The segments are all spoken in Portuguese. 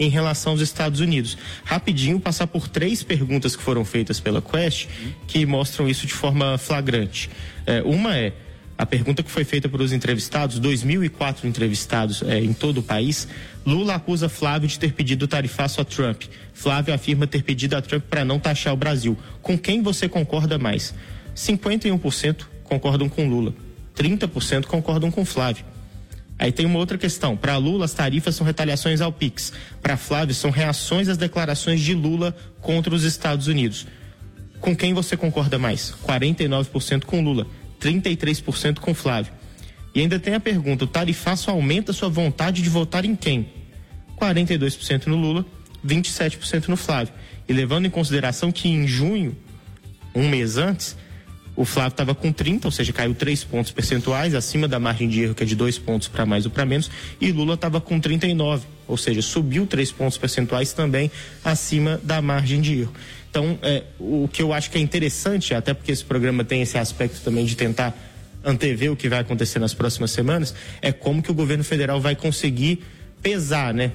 em relação aos Estados Unidos. Rapidinho, passar por 3 perguntas que foram feitas pela Quest, que mostram isso de forma flagrante. Uma é a pergunta que foi feita para os entrevistados, 2.004 entrevistados em todo o país. Lula acusa Flávio de ter pedido tarifaço a Trump. Flávio afirma ter pedido a Trump para não taxar o Brasil. Com quem você concorda mais? 51% concordam com Lula, 30% concordam com Flávio. Aí tem uma outra questão. Para Lula, as tarifas são retaliações ao PIX. Para Flávio, são reações às declarações de Lula contra os Estados Unidos. Com quem você concorda mais? 49% com Lula, 33% com Flávio. E ainda tem a pergunta: o tarifaço aumenta sua vontade de votar em quem? 42% no Lula, 27% no Flávio. E levando em consideração que em junho, um mês antes, o Flávio estava com 30, ou seja, caiu 3 pontos percentuais, acima da margem de erro, que é de 2 pontos para mais ou para menos, e Lula estava com 39, ou seja, subiu 3 pontos percentuais também acima da margem de erro. Então, o que eu acho que é interessante, até porque esse programa tem esse aspecto também de tentar antever o que vai acontecer nas próximas semanas, é como que o governo federal vai conseguir pesar, né,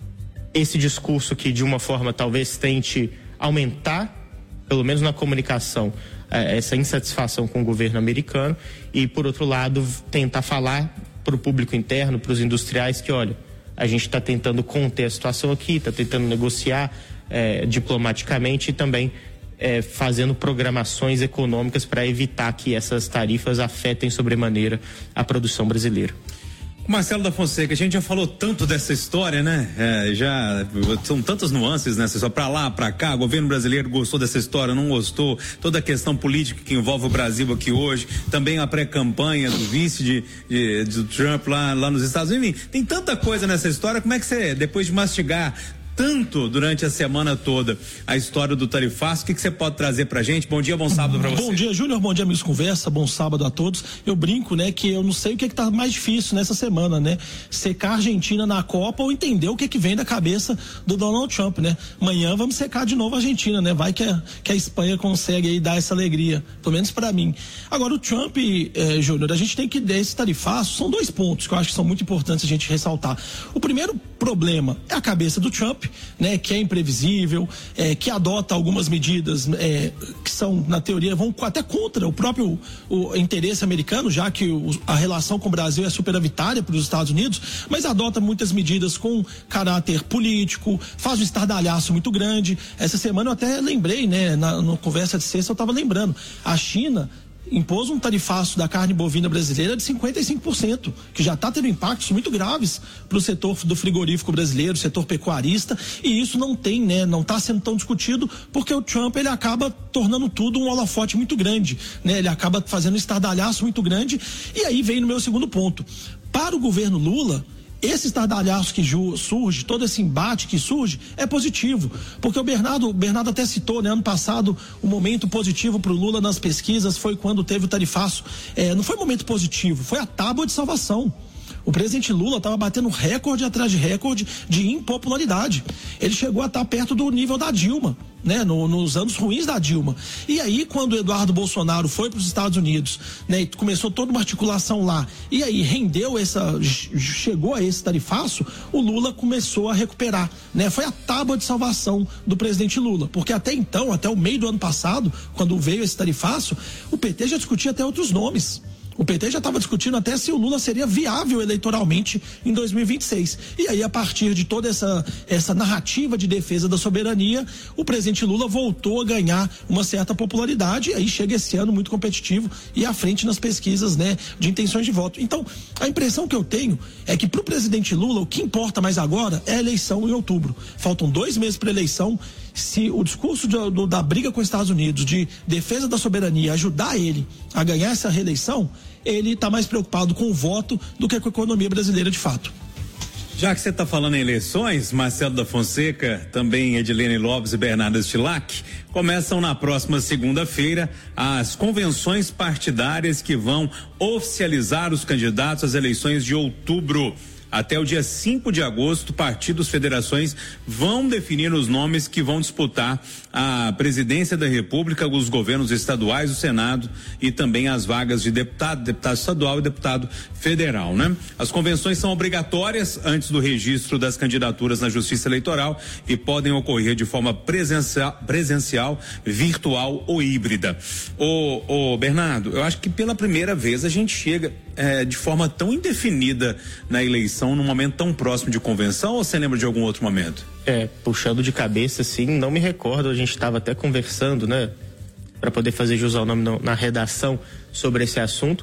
esse discurso que de uma forma talvez tente aumentar, pelo menos na comunicação, essa insatisfação com o governo americano, e por outro lado tentar falar para o público interno, para os industriais, que olha, a gente está tentando conter a situação aqui, está tentando negociar diplomaticamente e também fazendo programações econômicas para evitar que essas tarifas afetem sobremaneira a produção brasileira. Marcelo da Fonseca, a gente já falou tanto dessa história, né? Já são tantas nuances nessa história, pra lá, pra cá. O governo brasileiro gostou dessa história, não gostou. Toda a questão política que envolve o Brasil aqui hoje, também a pré-campanha do vice de Trump lá nos Estados Unidos. Enfim, tem tanta coisa nessa história. Como é que você, depois de mastigar tanto durante a semana toda a história do tarifaço, o que você pode trazer pra gente? Bom dia, bom sábado pra você. Bom dia, Júnior, bom dia, amigos Conversa, bom sábado a todos. Eu brinco, né, que eu não sei o que tá mais difícil nessa semana, né? Secar a Argentina na Copa ou entender o que vem da cabeça do Donald Trump, né? Amanhã vamos secar de novo a Argentina, né? Vai que a Espanha consegue aí dar essa alegria, pelo menos pra mim. Agora, o Trump, Júnior, a gente tem que dar esse tarifaço, são 2 pontos que eu acho que são muito importantes a gente ressaltar. O primeiro problema é a cabeça do Trump, né, que é imprevisível, que adota algumas medidas que são, na teoria, vão até contra o próprio interesse americano, já que a relação com o Brasil é superavitária para os Estados Unidos, mas adota muitas medidas com caráter político, faz um estardalhaço muito grande. Essa semana eu até lembrei, né, na conversa de sexta eu estava lembrando, a China impôs um tarifaço da carne bovina brasileira de 55%, que já está tendo impactos muito graves para o setor do frigorífico brasileiro, setor pecuarista, e isso não tem, né, não está sendo tão discutido, porque o Trump, ele acaba tornando tudo um holofote muito grande, né, ele acaba fazendo um estardalhaço muito grande. E aí vem no meu segundo ponto. Para o governo Lula, esse estardalhaço que surge, todo esse embate que surge, é positivo, porque o Bernardo até citou, né, ano passado, o momento positivo para o Lula nas pesquisas foi quando teve o tarifaço. Não foi um momento positivo, foi a tábua de salvação. O presidente Lula estava batendo recorde atrás de recorde de impopularidade. Ele chegou a estar perto do nível da Dilma, né, nos anos ruins da Dilma. E aí, quando o Eduardo Bolsonaro foi para os Estados Unidos, né, e começou toda uma articulação lá, e aí chegou a esse tarifaço, o Lula começou a recuperar, né? Foi a tábua de salvação do presidente Lula, porque até então, até o meio do ano passado, quando veio esse tarifaço, o PT já discutia até outros nomes. O PT já estava discutindo até se o Lula seria viável eleitoralmente em 2026. E aí, a partir de toda essa narrativa de defesa da soberania, o presidente Lula voltou a ganhar uma certa popularidade, e aí chega esse ano muito competitivo e à frente nas pesquisas, né, de intenções de voto. Então, a impressão que eu tenho é que para o presidente Lula, o que importa mais agora é a eleição em outubro. Faltam 2 meses para a eleição. Se o discurso da briga com os Estados Unidos, de defesa da soberania, ajudar ele a ganhar essa reeleição, ele está mais preocupado com o voto do que com a economia brasileira de fato. Já que você está falando em eleições, Marcelo da Fonseca, também Edilene Lopes e Bernardo Stilac, começam na próxima segunda-feira as convenções partidárias que vão oficializar os candidatos às eleições de outubro. Até o dia 5 de agosto, partidos, federações vão definir os nomes que vão disputar a presidência da República, os governos estaduais, o Senado e também as vagas de deputado estadual e deputado federal, né? As convenções são obrigatórias antes do registro das candidaturas na Justiça Eleitoral e podem ocorrer de forma presencial, virtual ou híbrida. Bernardo, eu acho que pela primeira vez a gente chega de forma tão indefinida na eleição num momento tão próximo de convenção, ou você lembra de algum outro momento? Puxando de cabeça, assim, não me recordo, a gente estava até conversando, né, para poder fazer jus ao nome na redação sobre esse assunto.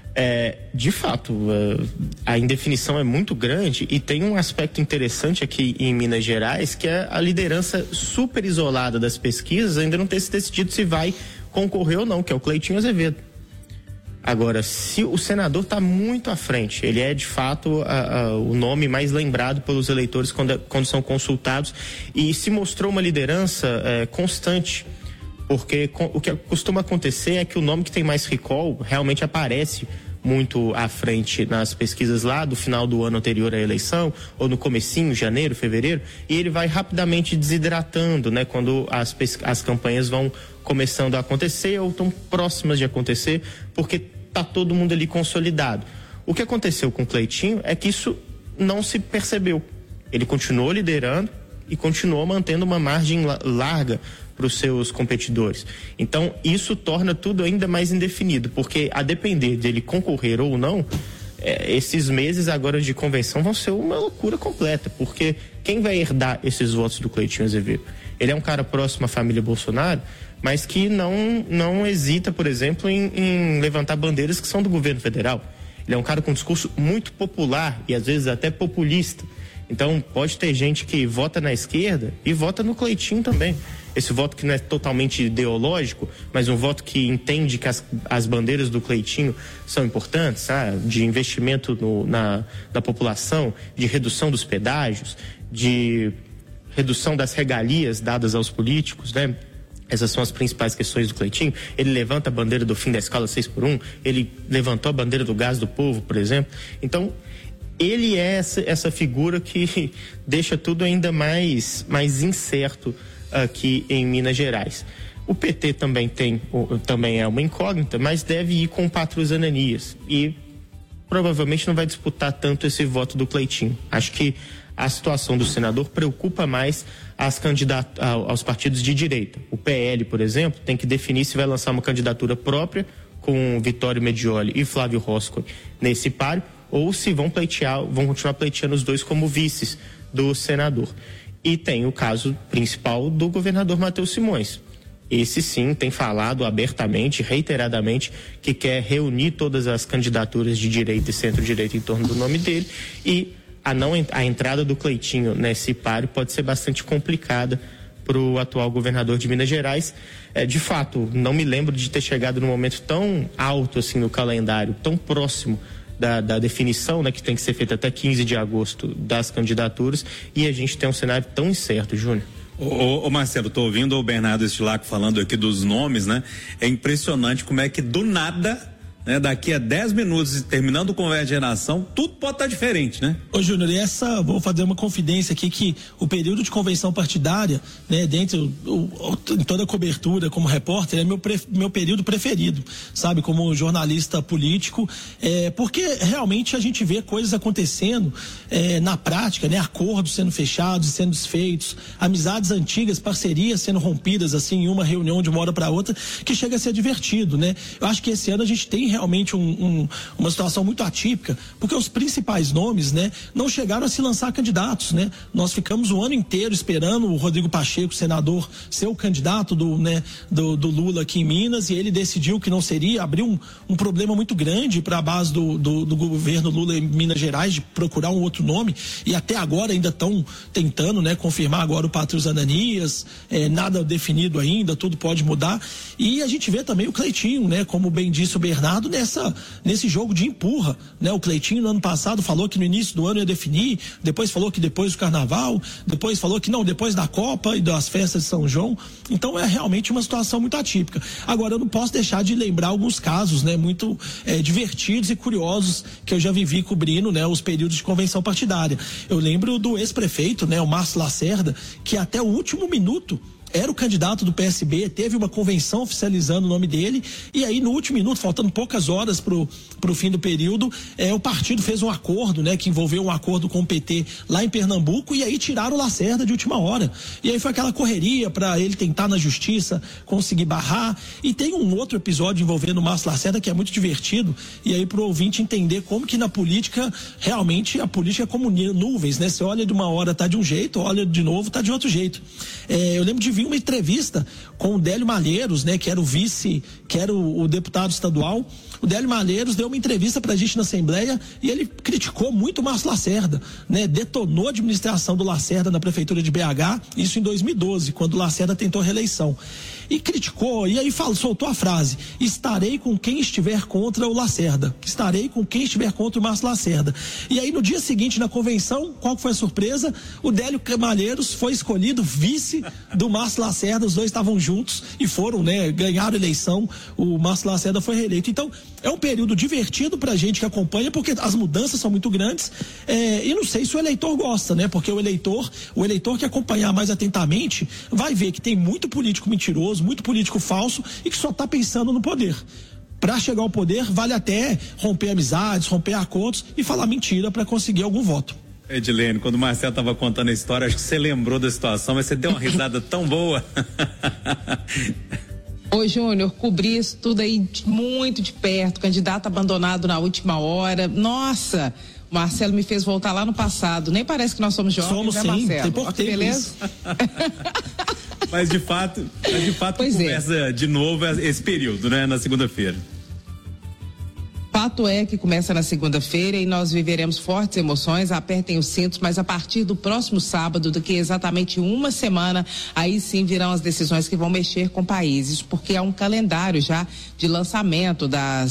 De fato, a indefinição é muito grande e tem um aspecto interessante aqui em Minas Gerais, que é a liderança super isolada das pesquisas ainda não ter se decidido se vai concorrer ou não, que é o Cleitinho Azevedo. Agora, se o senador está muito à frente, ele é de fato o nome mais lembrado pelos eleitores quando são consultados, e se mostrou uma liderança constante, porque o que costuma acontecer é que o nome que tem mais recall realmente aparece muito à frente nas pesquisas lá do final do ano anterior à eleição, ou no comecinho, janeiro, fevereiro, e ele vai rapidamente desidratando, né, quando as campanhas vão começando a acontecer ou estão próximas de acontecer, porque tá todo mundo ali consolidado. O que aconteceu com o Cleitinho é que isso não se percebeu. Ele continuou liderando e continuou mantendo uma margem larga para os seus competidores. Então, isso torna tudo ainda mais indefinido, porque a depender dele concorrer ou não, esses meses agora de convenção vão ser uma loucura completa, porque quem vai herdar esses votos do Cleitinho Azevedo? Ele é um cara próximo à família Bolsonaro, mas que não hesita, por exemplo, em levantar bandeiras que são do governo federal. Ele é um cara com um discurso muito popular e às vezes até populista. Então pode ter gente que vota na esquerda e vota no Cleitinho também. Esse voto que não é totalmente ideológico, mas um voto que entende que as bandeiras do Cleitinho são importantes, sabe? De investimento na população, de redução dos pedágios, de redução das regalias dadas aos políticos, né? Essas são as principais questões do Cleitinho. Ele levanta a bandeira do fim da escala 6x1, ele levantou a bandeira do gás do povo, por exemplo. Então, ele é essa figura que deixa tudo ainda mais incerto aqui em Minas Gerais. O PT também é uma incógnita, mas deve ir com o Patrus Ananias e provavelmente não vai disputar tanto esse voto do Cleitinho. Acho que a situação do senador preocupa mais aos partidos de direita. O PL, por exemplo, tem que definir se vai lançar uma candidatura própria com Vittorio Medioli e Flávio Roscoe nesse páreo, ou se vão continuar pleiteando os dois como vices do senador. E tem o caso principal do governador Matheus Simões. Esse sim tem falado abertamente, reiteradamente, que quer reunir todas as candidaturas de direita e centro-direita em torno do nome dele, e a entrada do Cleitinho nesse páreo pode ser bastante complicada para o atual governador de Minas Gerais. De fato, não me lembro de ter chegado num momento tão alto assim no calendário, tão próximo da definição, né, que tem que ser feita até 15 de agosto das candidaturas, e a gente tem um cenário tão incerto, Júnior. Ô Marcelo, tô ouvindo o Bernardo Estilaco falando aqui dos nomes, né? É impressionante como é que do nada, né, daqui a 10 minutos, terminando o Conversa de Geração, tudo pode estar diferente, né? Ô Júnior, vou fazer uma confidência aqui, que o período de convenção partidária, né, dentro em toda a cobertura como repórter, é meu período preferido, sabe, como jornalista político, porque realmente a gente vê coisas acontecendo na prática, né, acordos sendo fechados e sendo desfeitos, amizades antigas, parcerias sendo rompidas assim em uma reunião de uma hora para outra, que chega a ser divertido, né? Eu acho que esse ano a gente tem realmente uma situação muito atípica, porque os principais nomes, né, não chegaram a se lançar candidatos, né? Nós ficamos o ano inteiro esperando o Rodrigo Pacheco, senador, ser o candidato do Lula aqui em Minas, e ele decidiu que não seria, abriu um problema muito grande para a base do governo Lula em Minas Gerais de procurar um outro nome, e até agora ainda estão tentando, né, confirmar agora o Patrus Ananias, nada definido ainda, tudo pode mudar. E a gente vê também o Cleitinho, né, como bem disse o Bernardo, baseado nesse jogo de empurra, né? O Cleitinho no ano passado falou que no início do ano ia definir, depois falou que depois do Carnaval, depois falou que não, depois da Copa e das festas de São João. Então é realmente uma situação muito atípica. Agora, eu não posso deixar de lembrar alguns casos, né? Muito divertidos e curiosos que eu já vivi cobrindo, né? Os períodos de convenção partidária. Eu lembro do ex-prefeito, né? O Márcio Lacerda, que até o último minuto era o candidato do PSB, teve uma convenção oficializando o nome dele, e aí no último minuto, faltando poucas horas pro fim do período, o partido fez um acordo, né, que envolveu um acordo com o PT lá em Pernambuco, e aí tiraram o Lacerda de última hora. E aí foi aquela correria para ele tentar na justiça conseguir barrar. E tem um outro episódio envolvendo o Márcio Lacerda que é muito divertido, e aí pro ouvinte entender como que na política, realmente a política é como nuvens, né? Você olha de uma hora tá de um jeito, olha de novo tá de outro jeito. Eu lembro de uma entrevista com o Délio Malheiros, né, que era o vice, que era o deputado estadual. O Délio Malheiros deu uma entrevista pra gente na Assembleia e ele criticou muito o Márcio Lacerda, né, detonou a administração do Lacerda na prefeitura de BH, isso em 2012, quando o Lacerda tentou reeleição. E criticou, e aí soltou a frase: estarei com quem estiver contra o Lacerda, estarei com quem estiver contra o Márcio Lacerda. E aí no dia seguinte, na convenção, qual que foi a surpresa? O Délio Malheiros foi escolhido vice do Márcio Lacerda, os dois estavam juntos e foram, né, ganharam a eleição, o Márcio Lacerda foi reeleito. Então, é um período divertido pra gente que acompanha, porque as mudanças são muito grandes, e não sei se o eleitor gosta, né, porque o eleitor que acompanhar mais atentamente vai ver que tem muito político mentiroso, muito político falso e que só tá pensando no poder. Para chegar ao poder, vale até romper amizades, romper acordos e falar mentira para conseguir algum voto. Edilene, quando o Marcelo estava contando a história, acho que você lembrou da situação, mas você deu uma risada tão boa. Ô, Júnior, cobri isso tudo aí muito de perto, candidato abandonado na última hora. Nossa, o Marcelo me fez voltar lá no passado. Nem parece que nós somos jovens, somos, né, sim, Marcelo? tem pouco tempo, beleza? Mas de fato pois começa de novo esse período, né, na segunda-feira. Fato é que começa na segunda-feira e nós viveremos fortes emoções, apertem os cintos, mas a partir do próximo sábado, daqui exatamente uma semana, aí sim virão as decisões que vão mexer com países, porque há um calendário já de lançamento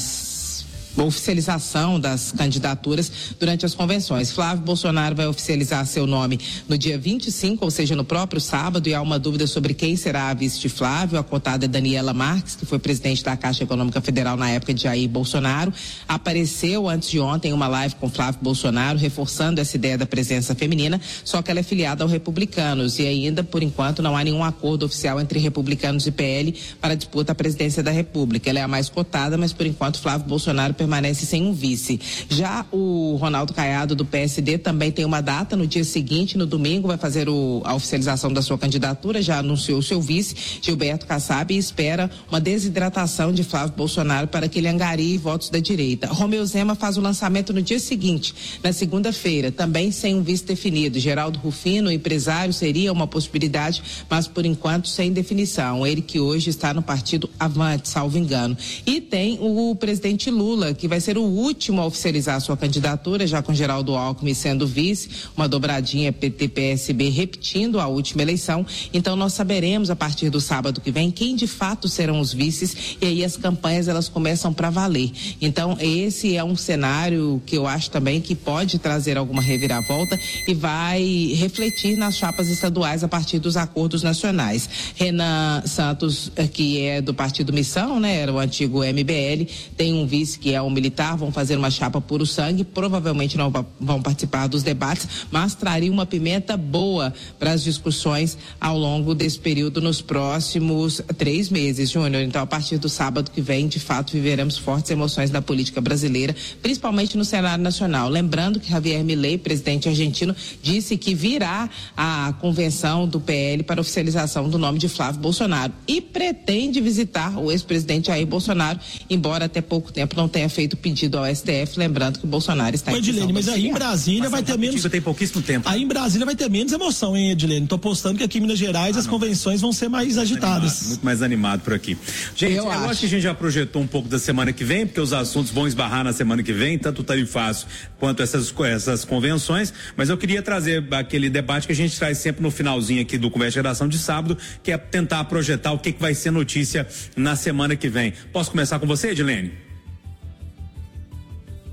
oficialização das candidaturas durante as convenções. Flávio Bolsonaro vai oficializar seu nome no dia 25, ou seja, no próprio sábado, e há uma dúvida sobre quem será a vice de Flávio. A cotada é Daniela Marques, que foi presidente da Caixa Econômica Federal na época de Jair Bolsonaro. Apareceu antes de ontem uma live com Flávio Bolsonaro, reforçando essa ideia da presença feminina, só que ela é filiada ao Republicanos e ainda, por enquanto, não há nenhum acordo oficial entre Republicanos e PL para a disputa à presidência da República. Ela é a mais cotada, mas por enquanto Flávio Bolsonaro permanece sem um vice. Já o Ronaldo Caiado do PSD também tem uma data no dia seguinte, no domingo, vai fazer a oficialização da sua candidatura, já anunciou o seu vice, Gilberto Kassab, e espera uma desidratação de Flávio Bolsonaro para que ele angarie votos da direita. Romeu Zema faz o lançamento no dia seguinte, na segunda-feira, também sem um vice definido. Geraldo Rufino, empresário, seria uma possibilidade, mas por enquanto sem definição. Ele que hoje está no partido Avante, salvo engano. E tem o presidente Lula, que vai ser o último a oficializar sua candidatura, já com Geraldo Alckmin sendo vice, uma dobradinha PT-PSB repetindo a última eleição. Então nós saberemos a partir do sábado que vem quem de fato serão os vices, e aí as campanhas elas começam para valer. Então esse é um cenário que eu acho também que pode trazer alguma reviravolta e vai refletir nas chapas estaduais a partir dos acordos nacionais. Renan Santos, que é do partido Missão, né, era o antigo MBL, tem um vice que é um militar, vão fazer uma chapa puro sangue, provavelmente não vão participar dos debates, mas traria uma pimenta boa para as discussões ao longo desse período nos próximos 3 meses, Júnior. Então, a partir do sábado que vem, de fato, viveremos fortes emoções da política brasileira, principalmente no cenário nacional. Lembrando que Javier Milei, presidente argentino, disse que virá a convenção do PL para oficialização do nome de Flávio Bolsonaro e pretende visitar o ex-presidente Jair Bolsonaro, embora até pouco tempo não tenha feito pedido ao STF, lembrando que o Bolsonaro está em Edilene, mas aí em Brasília vai ter menos. Tem pouquíssimo tempo. Aí em Brasília vai ter menos emoção, hein, Edilene? Tô apostando que aqui em Minas Gerais as convenções vão ser mais agitadas. Muito mais animado por aqui. Gente, eu acho que a gente já projetou um pouco da semana que vem, porque os assuntos vão esbarrar na semana que vem, tanto o tarifaço quanto essas convenções, mas eu queria trazer aquele debate que a gente traz sempre no finalzinho aqui do Conversa de Geração de sábado, que é tentar projetar o que vai ser notícia na semana que vem. Posso começar com você, Edilene?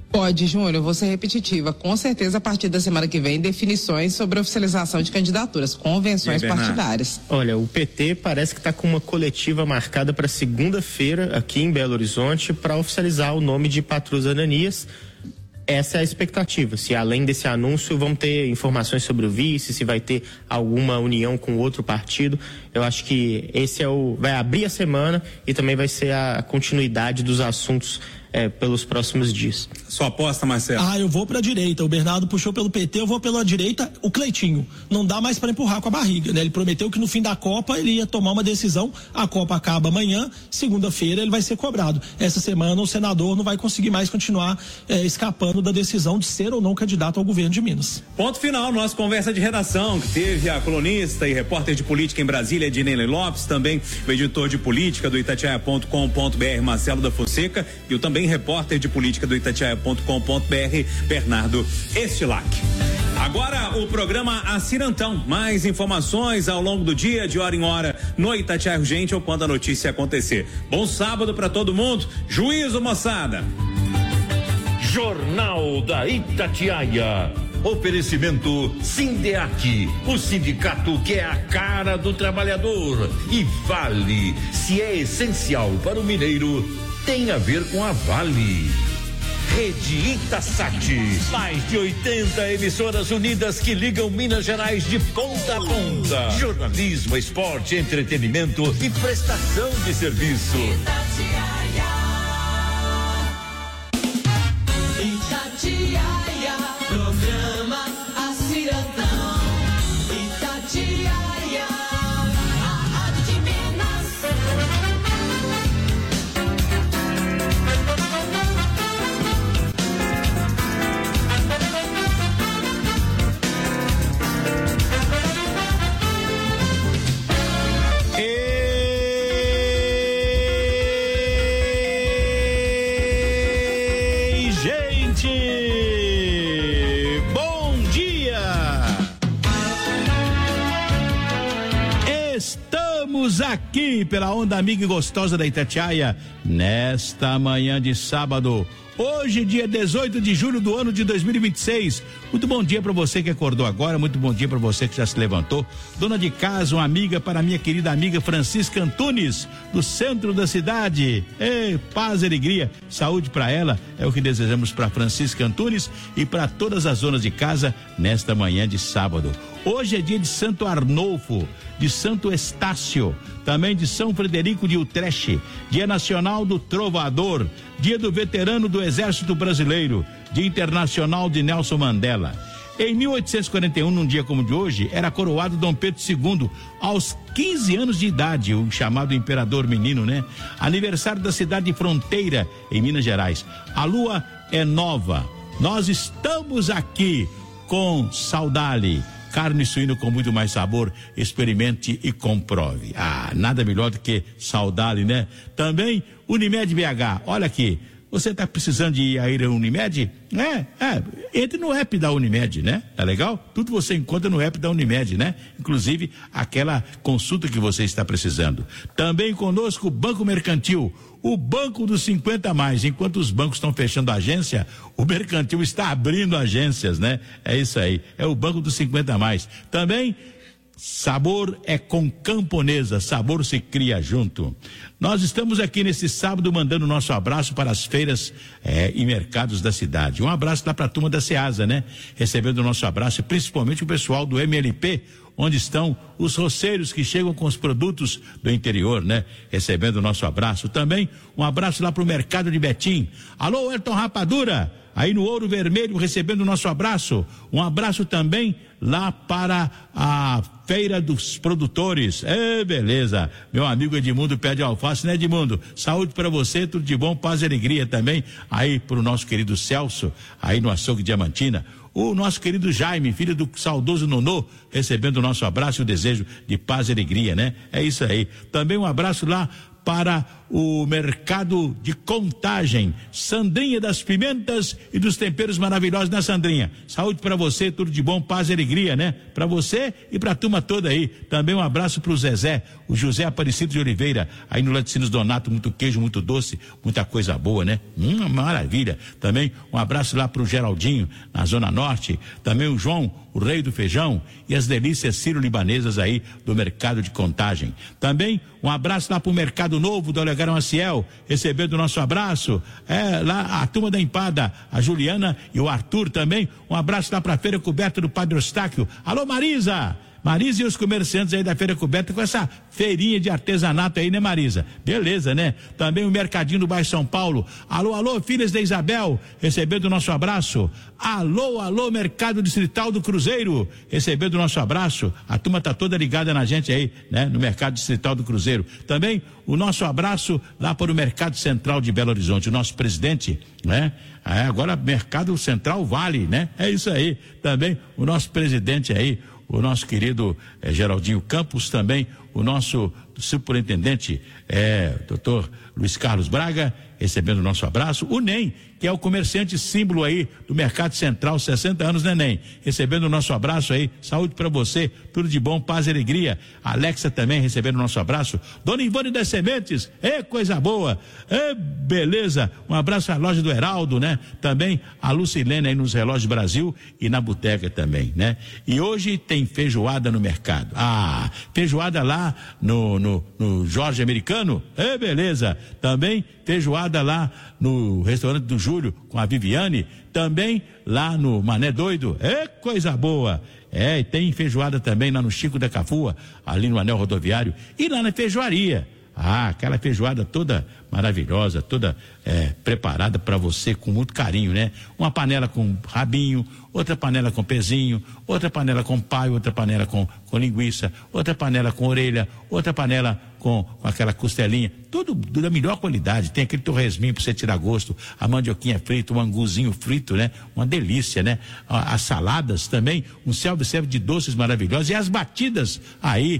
Pode, Júnior, vou ser repetitiva. Com certeza, a partir da semana que vem, definições sobre a oficialização de candidaturas, convenções partidárias. Olha, o PT parece que está com uma coletiva marcada para segunda-feira aqui em Belo Horizonte para oficializar o nome de Patrus Ananias. Essa é a expectativa. Se além desse anúncio vão ter informações sobre o vice, se vai ter alguma união com outro partido. Eu acho que esse vai abrir a semana e também vai ser a continuidade dos assuntos pelos próximos dias. Sua aposta, Marcelo? Eu vou pra direita. O Bernardo puxou pelo PT, eu vou pela direita. O Cleitinho. Não dá mais para empurrar com a barriga, né? Ele prometeu que no fim da Copa ele ia tomar uma decisão. A Copa acaba amanhã, segunda-feira ele vai ser cobrado. Essa semana o senador não vai conseguir mais continuar escapando da decisão de ser ou não candidato ao governo de Minas. Ponto final, nossa conversa de redação, que teve a colunista e repórter de política em Brasília, Ednei Lopes, também o editor de política do Itatiaia.com.br, Marcelo da Fonseca, e o também repórter de política do Itatiaia.com.br, Bernardo Estilac. Agora o programa Acirantão. Mais informações ao longo do dia, de hora em hora, no Itatiaia Urgente ou quando a notícia acontecer. Bom sábado para todo mundo. Juízo, moçada. Jornal da Itatiaia. Oferecimento Sindeac, o sindicato que é a cara do trabalhador. E Vale, se é essencial para o mineiro, tem a ver com a Vale. Rede Itasat, mais de 80 emissoras unidas que ligam Minas Gerais de ponta a ponta. Jornalismo, esporte, entretenimento e prestação de serviço. Itatiaia, programa Acirantão. Itatiaia, a rádio de Minas. Aqui pela onda amiga e gostosa da Itatiaia, nesta manhã de sábado, hoje dia 18 de julho do ano de 2026. Muito bom dia para você que acordou agora, muito bom dia para você que já se levantou. Dona de casa, uma amiga para minha querida amiga Francisca Antunes, do centro da cidade. Paz e alegria, saúde para ela, é o que desejamos para Francisca Antunes e para todas as donas de casa nesta manhã de sábado. Hoje é dia de Santo Arnolfo, de Santo Estácio, também de São Frederico de Utrecht, dia nacional do trovador, dia do veterano do Exército Brasileiro, dia internacional de Nelson Mandela. Em 1841, num dia como de hoje, era coroado Dom Pedro II, aos 15 anos de idade, o chamado imperador menino, né? Aniversário da cidade de Fronteira, em Minas Gerais. A lua é nova, nós estamos aqui com Saudade. Carne suína com muito mais sabor, experimente e comprove. Nada melhor do que Saudade, né? Também Unimed BH, olha aqui, você está precisando de ir à Unimed? Entre no app da Unimed, né? Tá legal? Tudo você encontra no app da Unimed, né? Inclusive aquela consulta que você está precisando. Também conosco o Banco Mercantil, o banco dos 50 a mais. Enquanto os bancos estão fechando a agência, o Mercantil está abrindo agências, né? É isso aí, é o banco dos 50 a mais. Também sabor é com Camponesa, sabor se cria junto. Nós estamos aqui nesse sábado mandando nosso abraço para as feiras e mercados da cidade. Um abraço lá para a turma da Ceasa, né? Recebendo o nosso abraço, principalmente o pessoal do MLP, onde estão os roceiros que chegam com os produtos do interior, né? Recebendo o nosso abraço. Também um abraço lá para o mercado de Betim. Alô, Ayrton Rapadura, aí no Ouro Vermelho, recebendo o nosso abraço. Um abraço também lá para a Feira dos Produtores. Beleza. Meu amigo Edmundo Pé de Alface, né, Edmundo? Saúde para você, tudo de bom, paz e alegria também. Aí pro nosso querido Celso, aí no Açougue Diamantina. O nosso querido Jaime, filho do saudoso Nonô, recebendo o nosso abraço e o desejo de paz e alegria, né? É isso aí. Também um abraço lá para o mercado de Contagem. Sandrinha das pimentas e dos temperos maravilhosos, né, Sandrinha? Saúde para você, tudo de bom, paz e alegria, né? Para você e para a turma toda aí. Também um abraço pro Zezé, o José Aparecido de Oliveira, aí no Laticínios Donato, muito queijo, muito doce, muita coisa boa, né? Maravilha. Também um abraço lá pro Geraldinho, na Zona Norte. Também o João, o rei do feijão, e as delícias sírio-libanesas aí do mercado de Contagem. Também um abraço lá pro Mercado Novo do Olegário Maciel, recebendo o nosso abraço, lá a turma da empada, a Juliana e o Arthur também. Um abraço lá pra Feira Coberta do Padre Eustáquio. Alô, Marisa e os comerciantes aí da Feira Coberta com essa feirinha de artesanato aí, né, Marisa? Beleza, né? Também o Mercadinho do bairro São Paulo. Alô, filhas da Isabel, recebendo o nosso abraço. Alô, Mercado Distrital do Cruzeiro, recebendo o nosso abraço. A turma tá toda ligada na gente aí, né? No Mercado Distrital do Cruzeiro. Também o nosso abraço lá para o Mercado Central de Belo Horizonte, o nosso presidente, né? Agora Mercado Central Vale, né? É isso aí. Também o nosso presidente aí, o nosso querido Geraldinho Campos, também o nosso superintendente doutor Luiz Carlos Braga, recebendo o nosso abraço. O NEM, que é o comerciante símbolo aí do Mercado Central, 60 anos, né, NEM? Recebendo o nosso abraço aí, saúde para você, tudo de bom, paz e alegria. A Alexa também recebendo o nosso abraço. Dona Ivone das Sementes, coisa boa, beleza. Um abraço à loja do Heraldo, né? Também a Lucilene aí nos Relógios Brasil e na Boteca também, né? E hoje tem feijoada no mercado. Feijoada lá no Jorge Americano, beleza. Também feijoada lá no restaurante do Júlio com a Viviane, também lá no Mané Doido, coisa boa. E tem feijoada também lá no Chico da Cafua, ali no Anel Rodoviário, e lá na feijoaria. Aquela feijoada toda maravilhosa, toda preparada para você com muito carinho, né? Uma panela com rabinho, outra panela com pezinho, outra panela com paio, outra panela com linguiça, outra panela com orelha, outra panela com aquela costelinha, tudo da melhor qualidade. Tem aquele torresminho para você tirar gosto, a mandioquinha frita, um anguzinho frito, né? Uma delícia, né? As saladas também, um self-service de doces maravilhosos, e as batidas aí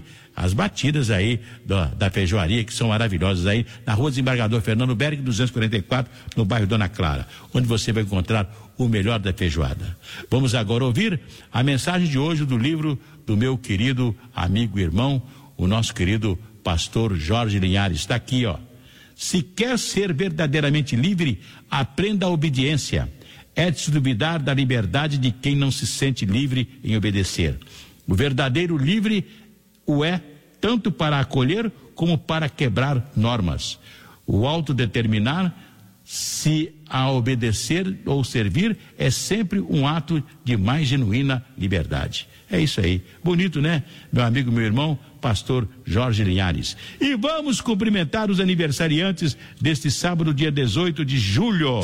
da feijoaria, que são maravilhosas aí, na Rua Desembargador Fernando Berg, 244, no bairro Dona Clara, onde você vai encontrar o melhor da feijoada. Vamos agora ouvir a mensagem de hoje do livro do meu querido amigo e irmão, o nosso querido pastor Jorge Linhares. Está aqui, ó. Se quer ser verdadeiramente livre, aprenda a obediência. É de se duvidar da liberdade de quem não se sente livre em obedecer. O verdadeiro livre o é tanto para acolher como para quebrar normas. O autodeterminar-se a obedecer ou servir é sempre um ato de mais genuína liberdade. É isso aí. Bonito, né? Meu amigo, meu irmão, pastor Jorge Linhares. E vamos cumprimentar os aniversariantes deste sábado, dia 18 de julho.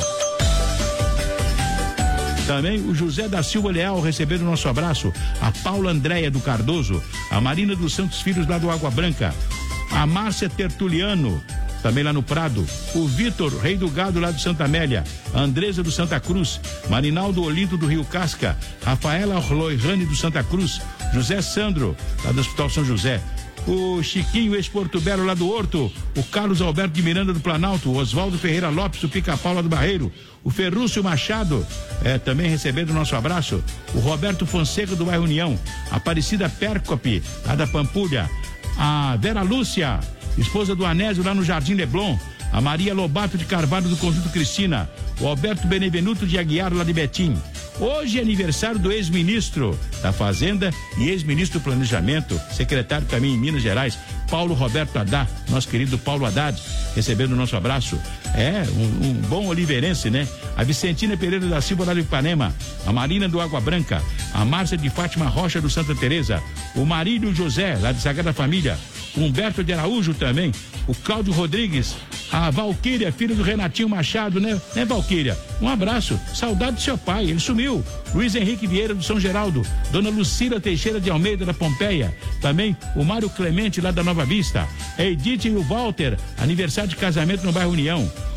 Também o José da Silva Leal recebendo o nosso abraço, a Paula Andréia do Cardoso, a Marina dos Santos Filhos lá do Água Branca, a Márcia Tertuliano, também lá no Prado, o Vitor, rei do gado lá do Santa Amélia, a Andresa do Santa Cruz, Marinaldo Olinto do Rio Casca, Rafaela Loirane do Santa Cruz, José Sandro, lá do Hospital São José, o Chiquinho ex-Porto Belo lá do Horto, o Carlos Alberto de Miranda do Planalto, o Oswaldo Ferreira Lopes do Pica-Pau lá do Barreiro, o Ferrúcio Machado, também recebendo o nosso abraço, o Roberto Fonseca do bairro União, a Aparecida Percope lá da Pampulha, a Vera Lúcia, esposa do Anésio lá no Jardim Leblon, a Maria Lobato de Carvalho do Conjunto Cristina, o Alberto Benevenuto de Aguiar lá de Betim. Hoje é aniversário do ex-ministro da Fazenda e ex-ministro do Planejamento, secretário também em Minas Gerais, Paulo Roberto Haddad, nosso querido Paulo Haddad, recebendo o nosso abraço. Um bom oliveirense, né? A Vicentina Pereira da Silva lá do Ipanema, a Marina do Água Branca, a Márcia de Fátima Rocha do Santa Teresa, o Marílio José lá de Sagrada Família, o Humberto de Araújo também, o Cláudio Rodrigues, a Valquíria, filha do Renatinho Machado, né Valquíria? Um abraço, saudade do seu pai, ele sumiu. Luiz Henrique Vieira do São Geraldo, dona Lucila Teixeira de Almeida da Pompeia, também o Mário Clemente lá da Nova Vista, a Edith e o Walter, aniversário de casamento no bairro União,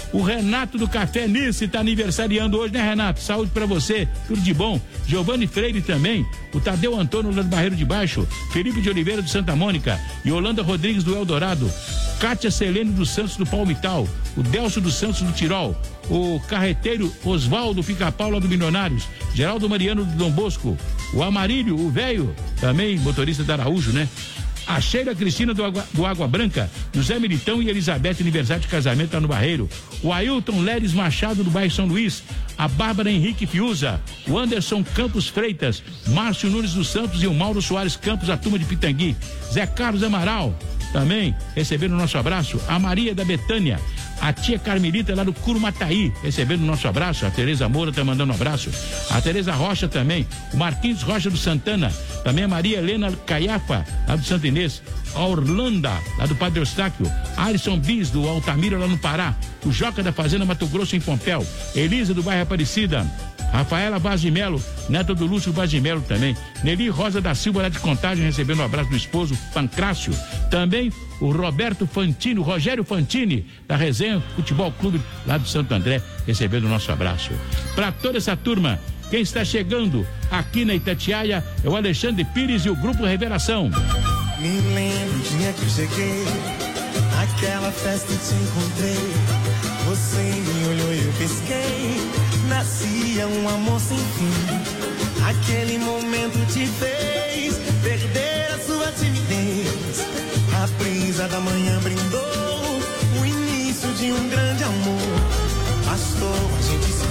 O Renato do Café Nice tá aniversariando hoje, né, Renato? Saúde pra você, tudo de bom. Giovanni Freire também, o Tadeu Antônio lá do Barreiro de Baixo, Felipe de Oliveira do Santa Mônica, Yolanda Rodrigues do Eldorado, Kátia Selene dos Santos do Palmital, o Delcio dos Santos do Tirol, o carreteiro Osvaldo Pica-Pau lá do Milionários, Geraldo Mariano do Dom Bosco, o Amarílio, o velho, também motorista da Araújo, né? A Sheila Cristina do Água Branca, José Militão e Elizabeth, aniversário de casamento lá no Barreiro, o Ailton Leres Machado do bairro São Luís, a Bárbara Henrique Fiuza, o Anderson Campos Freitas, Márcio Nunes dos Santos e o Mauro Soares Campos, a turma de Pitangui, Zé Carlos Amaral, também recebendo o nosso abraço, a Maria da Betânia, a tia Carmelita lá do Curumataí, recebendo o nosso abraço, a Tereza Moura tá mandando um abraço, a Tereza Rocha também, o Marquinhos Rocha do Santana, também a Maria Helena Caiafa, lá do Santo Inês, a Orlanda, lá do Padre Eustáquio, Alisson Bis, do Altamira, lá no Pará, o Joca da Fazenda Mato Grosso, em Pompéu, Elisa, do bairro Aparecida, Rafaela Vaz de Melo, neta do Lúcio Vaz de Melo também, Nelly Rosa da Silva, lá de Contagem, recebendo um abraço do esposo Pancrácio, também o Roberto Fantini, o Rogério Fantini, da Resenha Futebol Clube, lá do Santo André, recebendo o nosso abraço. Para toda essa turma, quem está chegando aqui na Itatiaia é o Alexandre Pires e o Grupo Revelação. Me lembro o dia que eu cheguei, naquela festa eu te encontrei, você me olhou e eu pisquei, nascia um amor sem fim, aquele momento te fez perder a sua timidez, a brisa da manhã brindou o início de um grande amor, bastou a gente se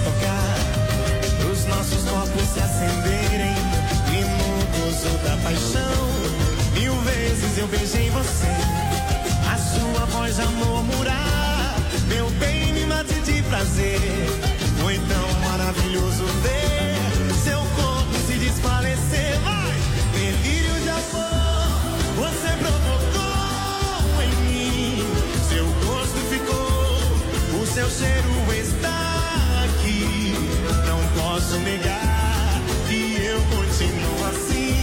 tocar, os nossos corpos se acenderem e no gozo da paixão 1000 vezes eu beijei você, a sua voz a murmurar, meu bem me mate de prazer, foi tão maravilhoso ver seu corpo se desfalecer, vai, delírio de amor, você provocou em mim, seu gosto ficou, o seu cheiro está aqui, não posso negar que eu continuo assim,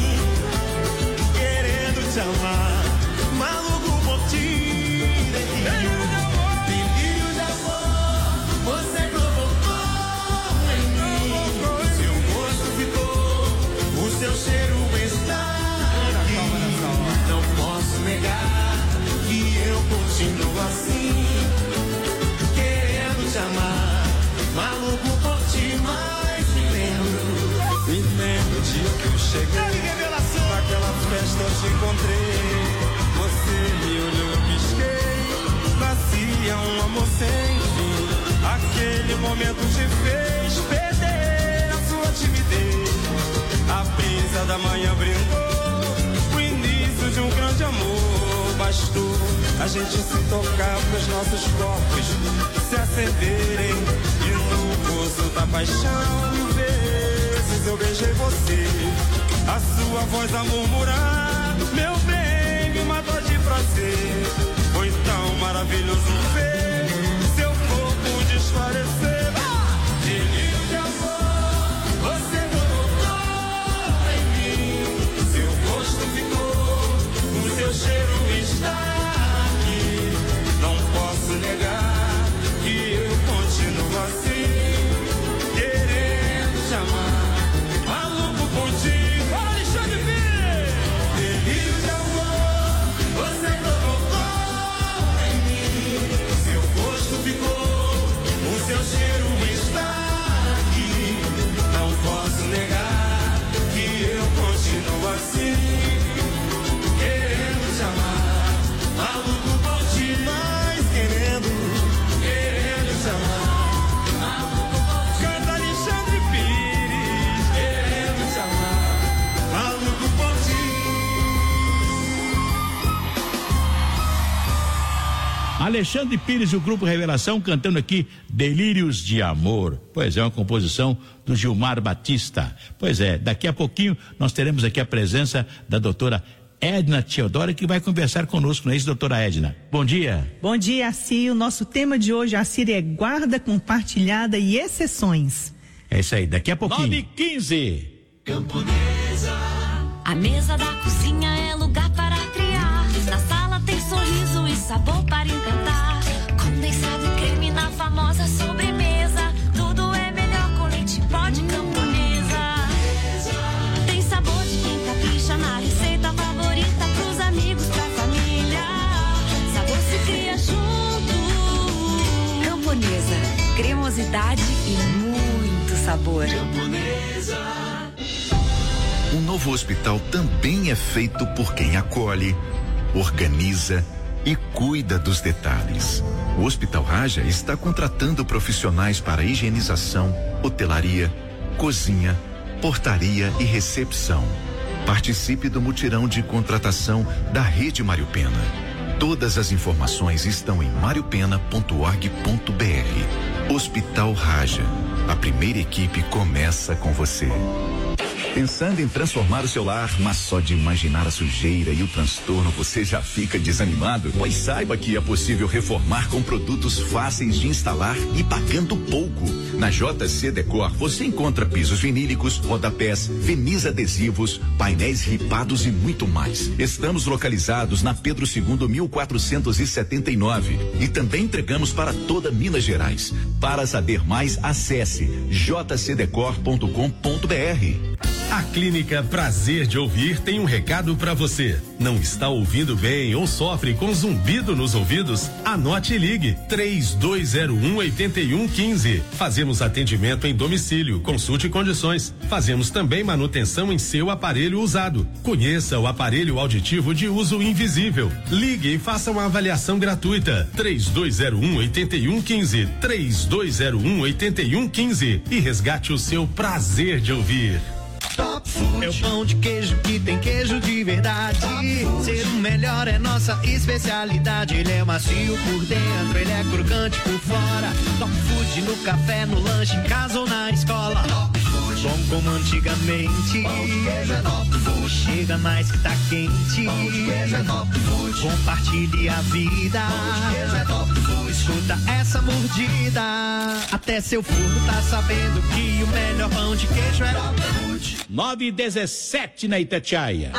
te amar, maluco por ti, delírio de amor, você provocou em mim, seu gosto ficou, o seu cheiro está aqui, não posso negar que eu continuo assim, querendo te amar, maluco por ti, mas me lembro o dia que eu cheguei, naquela festa eu te encontrei, você me olhou, eu pisquei, nascia um amor sem fim, aquele momento te fez perder a sua timidez, a brisa da manhã brindou o início de um grande amor, bastou a gente se tocar pros nossos corpos se acenderem e no gozo da paixão 1000 vezes eu beijei você, a sua voz a murmurar, meu bem me matou de prazer, foi tão maravilhoso ver seu corpo desfalecer, delírio de amor, você colocou em mim, seu rosto ficou, o seu cheiro está aqui, não posso negar que eu continuo assim, querendo te amar, maluco por ti. Seu cheiro está aqui, não posso negar que eu continuo assim, querendo te amar, maluco por ti, mas querendo te amar, maluco por ti. Canta Alexandre Pires, querendo te amar, maluco por ti. Alexandre Pires e o Grupo Revelação cantando aqui Delírios de Amor. Pois é, uma composição do Gilmar Batista. Pois é, daqui a pouquinho nós teremos aqui a presença da doutora Edna Teodora, que vai conversar conosco, não é isso, doutora Edna? Bom dia. Bom dia, Assi. O nosso tema de hoje, Assi, é guarda compartilhada e exceções. É isso aí, daqui a pouquinho. 9h15. Camponesa. A mesa da cozinha é lugar para criar. Na sala tem sorriso e sabor para encantar. Condensado e creme na famosa qualidade e muito sabor. Um novo hospital também é feito por quem acolhe, organiza e cuida dos detalhes. O Hospital Raja está contratando profissionais para higienização, hotelaria, cozinha, portaria e recepção. Participe do mutirão de contratação da Rede Mário Pena. Todas as informações estão em mariopena.org.br. Hospital Raja. A primeira equipe começa com você. Pensando em transformar o seu lar, mas só de imaginar a sujeira e o transtorno você já fica desanimado? Pois saiba que é possível reformar com produtos fáceis de instalar e pagando pouco. Na JC Decor você encontra pisos vinílicos, rodapés, verniz adesivos, painéis ripados e muito mais. Estamos localizados na Pedro II 1479 e também entregamos para toda Minas Gerais. Para saber mais, acesse jcdecor.com.br. A Clínica Prazer de Ouvir tem um recado para você. Não está ouvindo bem ou sofre com zumbido nos ouvidos? Anote e ligue 3201-8115. Fazemos atendimento em domicílio, consulte condições. Fazemos também manutenção em seu aparelho usado. Conheça o aparelho auditivo de uso invisível. Ligue e faça uma avaliação gratuita. 3201-8115. 3201-8115 e resgate o seu prazer de ouvir. Top Food é o pão de queijo que tem queijo de verdade. Ser o melhor é nossa especialidade. Ele é macio por dentro, ele é crocante por fora. Top Food no café, no lanche, em casa ou na escola. Top Food, bom como antigamente. Pão de queijo é Top Food. Chega mais que tá quente. Pão de queijo é Top Food. Compartilhe a vida. Pão de queijo é Top Food. Escuta essa mordida. Até seu forno tá sabendo que o melhor pão de queijo é Top Food. 9h17 na Itatiaia.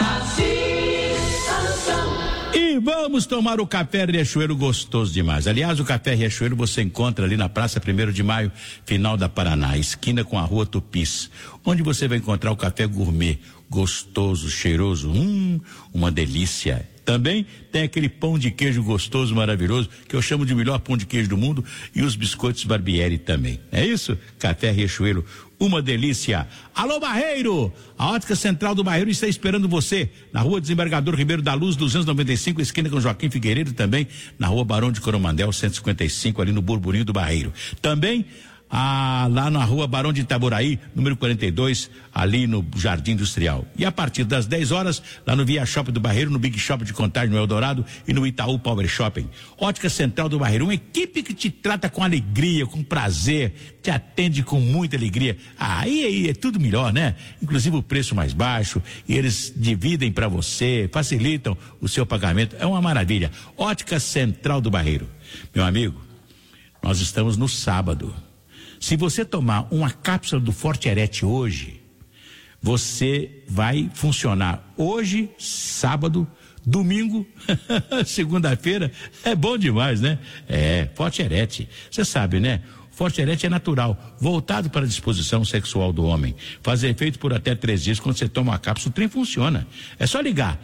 E vamos tomar o café Riachuelo gostoso demais. Aliás, o café Riachuelo você encontra ali na Praça 1º de Maio, final da Paraná, esquina com a Rua Tupis, onde você vai encontrar o café gourmet, gostoso, cheiroso, uma delícia. Também tem aquele pão de queijo gostoso, maravilhoso, que eu chamo de melhor pão de queijo do mundo, e os biscoitos Barbieri também. É isso? Café Riachuelo, uma delícia. Alô, Barreiro! A Ótica Central do Barreiro está esperando você na Rua Desembargador Ribeiro da Luz, 295, esquina com Joaquim Figueiredo, também na Rua Barão de Coromandel, 155, ali no Burburinho do Barreiro. Também lá na Rua Barão de Itaboraí, número 42, ali no Jardim Industrial. E a partir das 10 horas, lá no Via Shopping do Barreiro, no Big Shop de Contagem, no Eldorado e no Itaú Power Shopping. Ótica Central do Barreiro, uma equipe que te trata com alegria, com prazer, te atende com muita alegria. Aí é tudo melhor, né? Inclusive o preço mais baixo, e eles dividem para você, facilitam o seu pagamento. É uma maravilha. Ótica Central do Barreiro. Meu amigo, nós estamos no sábado. Se você tomar uma cápsula do Forte Erete hoje, você vai funcionar hoje, sábado, domingo, segunda-feira. É bom demais, né? Forte Erete. Você sabe, né? Forte Erete é natural, voltado para a disposição sexual do homem. Faz efeito por até 3 dias. Quando você toma uma cápsula, o trem funciona. É só ligar.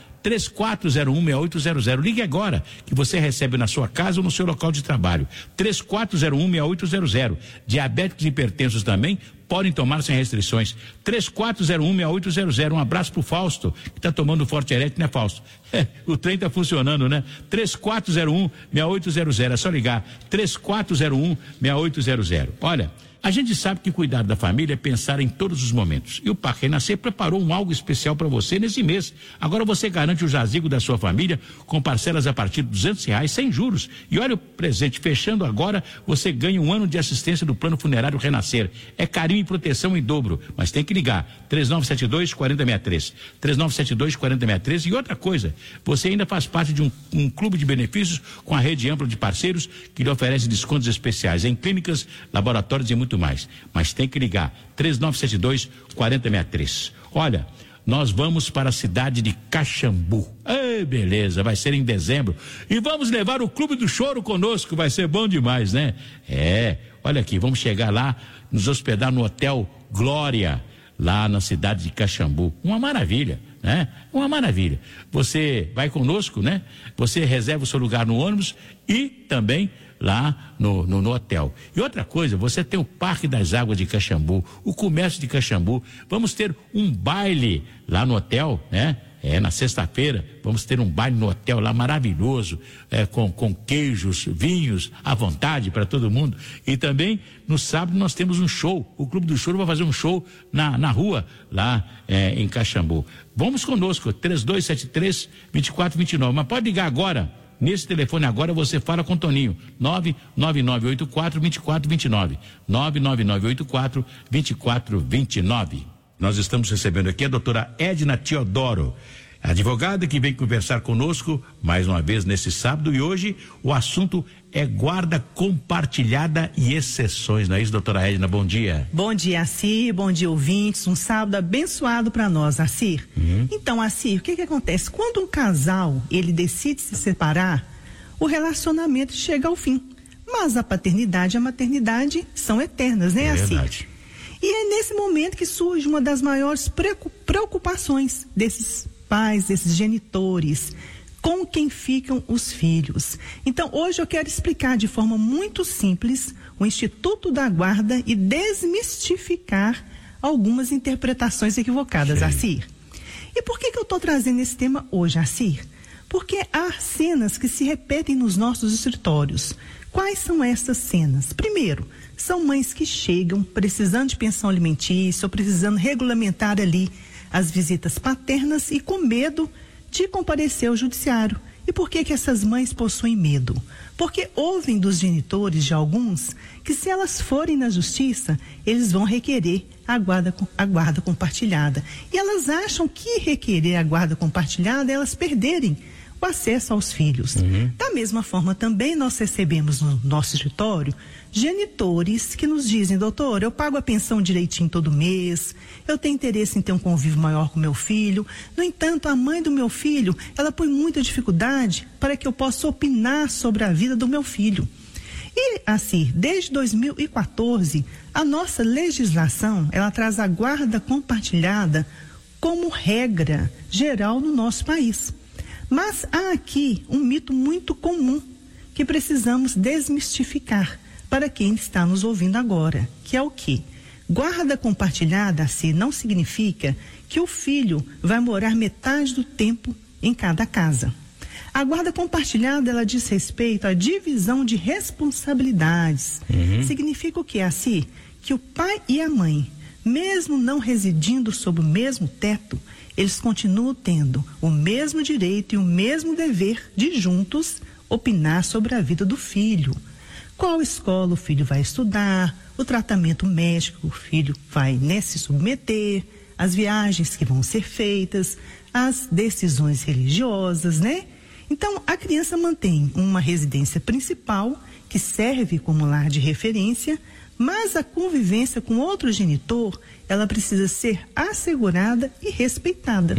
3401-6800. Ligue agora, que você recebe na sua casa ou no seu local de trabalho. 3401-6800. Diabéticos e hipertensos também podem tomar sem restrições. 3401-6800. Um abraço pro Fausto, que tá tomando Forte Erete, né, Fausto? O trem tá funcionando, né? 3401-6800. É só ligar. 3401-6800. Olha, a gente sabe que cuidar da família é pensar em todos os momentos. E o Parque Renascer preparou algo especial para você nesse mês. Agora você garante o jazigo da sua família com parcelas a partir de R$200 sem juros. E olha o presente, fechando agora, você ganha 1 ano de assistência do Plano Funerário Renascer. É carinho e proteção em dobro, mas tem que ligar. 3972-4063. 3972-4063. E outra coisa, você ainda faz parte de um clube de benefícios com a rede ampla de parceiros que lhe oferece descontos especiais em clínicas, laboratórios e muito mais. Mas tem que ligar. 3972-4063. Olha, nós vamos para a cidade de Caxambu. Ei, beleza, vai ser em dezembro. E vamos levar o Clube do Choro conosco, vai ser bom demais, né? Olha aqui, vamos chegar lá, nos hospedar no Hotel Glória, lá na cidade de Caxambu. Uma maravilha, né? Uma maravilha. Você vai conosco, né? Você reserva o seu lugar no ônibus e também lá no hotel. E outra coisa, você tem o Parque das Águas de Caxambu, o comércio de Caxambu, vamos ter um baile lá no hotel, né? Na sexta-feira, vamos ter um baile no hotel lá maravilhoso, com queijos, vinhos, à vontade para todo mundo. E também, no sábado, nós temos um show. O Clube do Choro vai fazer um show na rua, lá em Caxambu. Vamos conosco, 3273-2429. Mas pode ligar agora, nesse telefone agora, você fala com o Toninho, 99984-2429. 99984-2429. Nós estamos recebendo aqui a doutora Edna Teodoro, advogada que vem conversar conosco mais uma vez nesse sábado, e hoje o assunto é guarda compartilhada e exceções, não é isso, doutora Edna? Bom dia. Bom dia, Assir, bom dia, ouvintes, um sábado abençoado para nós, Assir. Então, Assir, o que acontece? Quando um casal, ele decide se separar, o relacionamento chega ao fim, mas a paternidade e a maternidade são eternas, né, Assir? Verdade. E é nesse momento que surge uma das maiores preocupações desses pais, desses genitores, com quem ficam os filhos. Então, hoje eu quero explicar de forma muito simples o Instituto da Guarda e desmistificar algumas interpretações equivocadas, Assir. E por que eu estou trazendo esse tema hoje, Assir? Porque há cenas que se repetem nos nossos escritórios. Quais são essas cenas? Primeiro, são mães que chegam precisando de pensão alimentícia ou precisando regulamentar ali as visitas paternas e com medo de comparecer ao judiciário. E por que essas mães possuem medo? Porque ouvem dos genitores de alguns que se elas forem na justiça, eles vão requerer a guarda compartilhada. E elas acham que requerer a guarda compartilhada é elas perderem o acesso aos filhos. Da mesma forma, também nós recebemos no nosso escritório genitores que nos dizem: doutor, eu pago a pensão direitinho todo mês, eu tenho interesse em ter um convívio maior com meu filho, no entanto, a mãe do meu filho, ela põe muita dificuldade para que eu possa opinar sobre a vida do meu filho. E assim, desde 2014, a nossa legislação, ela traz a guarda compartilhada como regra geral no nosso país. Mas há aqui um mito muito comum que precisamos desmistificar para quem está nos ouvindo agora, que é o quê? Guarda compartilhada, assim, não significa que o filho vai morar metade do tempo em cada casa. A guarda compartilhada, ela diz respeito à divisão de responsabilidades. Significa o quê, assim? Que o pai e a mãe, mesmo não residindo sob o mesmo teto, eles continuam tendo o mesmo direito e o mesmo dever de juntos opinar sobre a vida do filho. Qual escola o filho vai estudar, o tratamento médico que o filho vai se submeter, as viagens que vão ser feitas, as decisões religiosas, né? Então, a criança mantém uma residência principal que serve como lar de referência, mas a convivência com outro genitor, ela precisa ser assegurada e respeitada.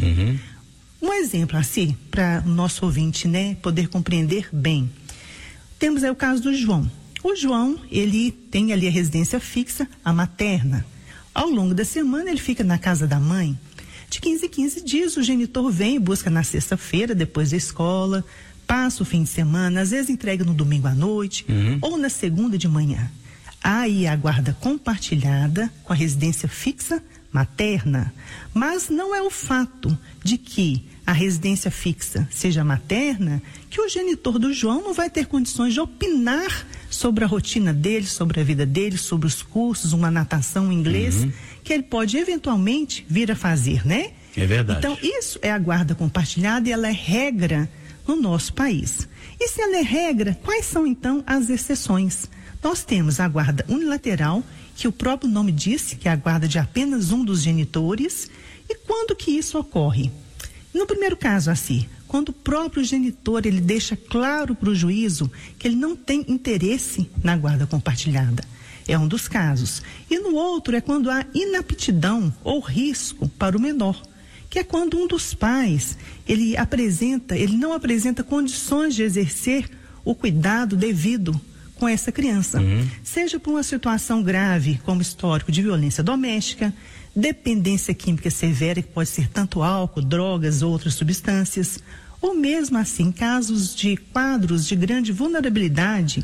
Um exemplo assim, para o nosso ouvinte, né, poder compreender bem. Temos aí o caso do João. O João, ele tem ali a residência fixa, a materna. Ao longo da semana, ele fica na casa da mãe. De 15 em 15 dias, o genitor vem e busca na sexta-feira, depois da escola, passa o fim de semana, às vezes entrega no domingo à noite, ou na segunda de manhã. Há aí a guarda compartilhada com a residência fixa materna, mas não é o fato de que a residência fixa seja materna que o genitor do João não vai ter condições de opinar sobre a rotina dele, sobre a vida dele, sobre os cursos, uma natação, um inglês, que ele pode eventualmente vir a fazer, né? É verdade. Então, isso é a guarda compartilhada e ela é regra no nosso país. E se ela é regra, quais são então as exceções? Nós temos a guarda unilateral, que o próprio nome diz que é a guarda de apenas um dos genitores. E quando que isso ocorre? No primeiro caso, assim, quando o próprio genitor ele deixa claro para o juízo que ele não tem interesse na guarda compartilhada. É um dos casos. E no outro é quando há inaptidão ou risco para o menor, que é quando um dos pais ele não apresenta condições de exercer o cuidado devido com essa criança, seja por uma situação grave como histórico de violência doméstica, dependência química severa, que pode ser tanto álcool, drogas ou outras substâncias, ou mesmo assim casos de quadros de grande vulnerabilidade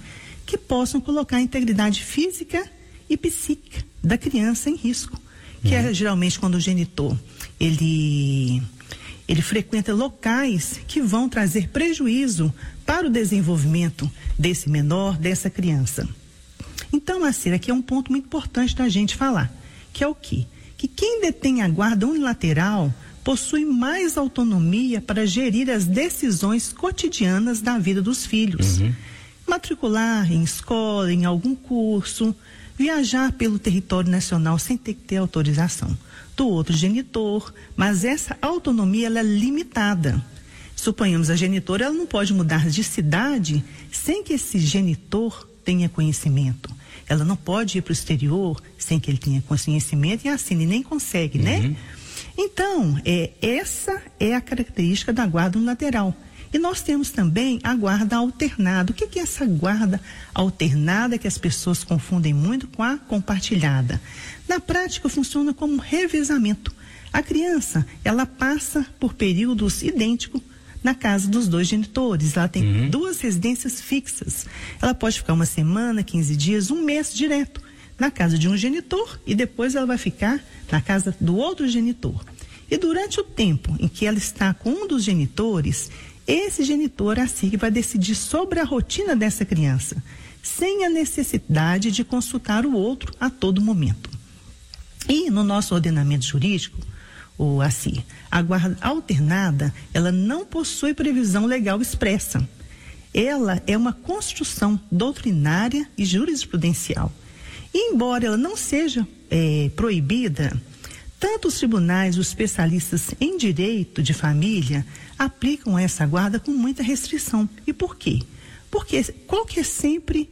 que possam colocar a integridade física e psíquica da criança em risco, que é geralmente quando o genitor ele frequenta locais que vão trazer prejuízo para o desenvolvimento desse menor, dessa criança. Então, aqui é um ponto muito importante da gente falar, que é o quê? Que quem detém a guarda unilateral possui mais autonomia para gerir as decisões cotidianas da vida dos filhos. Matricular em escola, em algum curso, viajar pelo território nacional sem ter que ter autorização do outro genitor, mas essa autonomia ela é limitada. Suponhamos, a genitora ela não pode mudar de cidade sem que esse genitor tenha conhecimento. Ela não pode ir para o exterior sem que ele tenha conhecimento e assim ele nem consegue, né? Então, essa é a característica da guarda unilateral. E nós temos também a guarda alternada. O que é essa guarda alternada que as pessoas confundem muito com a compartilhada? Na prática, funciona como um revezamento. A criança, ela passa por períodos idênticos na casa dos dois genitores. Ela tem duas residências fixas. Ela pode ficar uma semana, 15 dias, um mês direto na casa de um genitor e depois ela vai ficar na casa do outro genitor. E durante o tempo em que ela está com um dos genitores, esse genitor que vai decidir sobre a rotina dessa criança, sem a necessidade de consultar o outro a todo momento. E no nosso ordenamento jurídico, a guarda alternada, ela não possui previsão legal expressa. Ela é uma construção doutrinária e jurisprudencial. E embora ela não seja proibida, tanto os tribunais, os especialistas em direito de família, aplicam essa guarda com muita restrição. E por quê? Porque qual que é sempre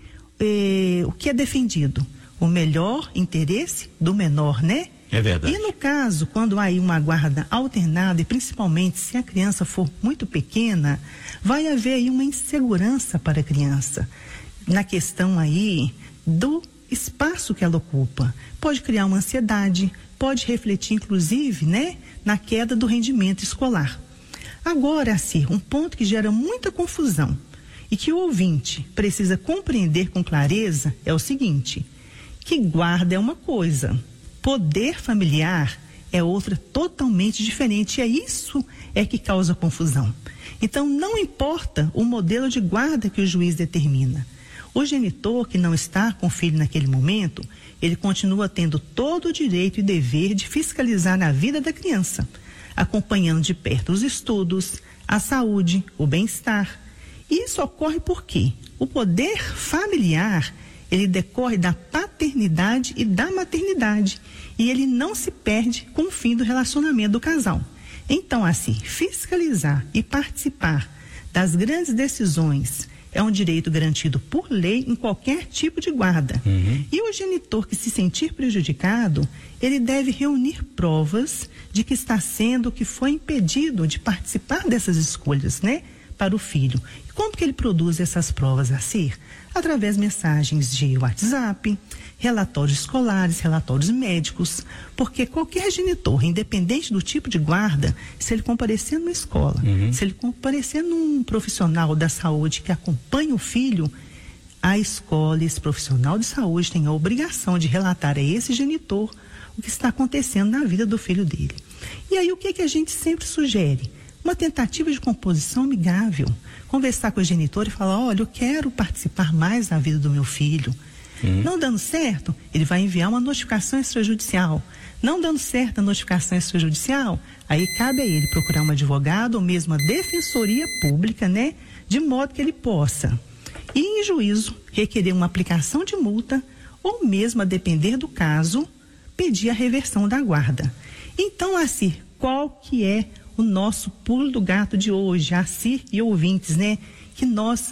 o que é defendido? O melhor interesse do menor, né? É verdade. E no caso, quando há aí uma guarda alternada, e principalmente se a criança for muito pequena, vai haver aí uma insegurança para a criança. Na questão aí do espaço que ela ocupa. Pode criar uma ansiedade, pode refletir inclusive, né, na queda do rendimento escolar. Agora, um ponto que gera muita confusão e que o ouvinte precisa compreender com clareza é o seguinte, que guarda é uma coisa, poder familiar é outra totalmente diferente, e isso é que causa confusão. Então, não importa o modelo de guarda que o juiz determina, o genitor que não está com o filho naquele momento, ele continua tendo todo o direito e dever de fiscalizar a vida da criança, acompanhando de perto os estudos, a saúde, o bem-estar. E isso ocorre porque o poder familiar, ele decorre da paternidade e da maternidade, e ele não se perde com o fim do relacionamento do casal. Então, fiscalizar e participar das grandes decisões é um direito garantido por lei em qualquer tipo de guarda. E o genitor que se sentir prejudicado, ele deve reunir provas de que que foi impedido de participar dessas escolhas, né, para o filho. E como que ele produz essas provas, através de mensagens de WhatsApp, relatórios escolares, relatórios médicos, porque qualquer genitor, independente do tipo de guarda, se ele comparecer numa escola, se ele comparecer num profissional da saúde que acompanha o filho, a escola e esse profissional de saúde tem a obrigação de relatar a esse genitor o que está acontecendo na vida do filho dele. E aí o que a gente sempre sugere? Uma tentativa de composição amigável, conversar com o genitor e falar, olha, eu quero participar mais da vida do meu filho. Não dando certo, ele vai enviar uma notificação extrajudicial. Não dando certo a notificação extrajudicial, aí cabe a ele procurar um advogado ou mesmo a defensoria pública, né? De modo que ele possa, e em juízo, requerer uma aplicação de multa ou mesmo, a depender do caso, pedir a reversão da guarda. Então, qual que é o nosso pulo do gato de hoje, e ouvintes, né? Que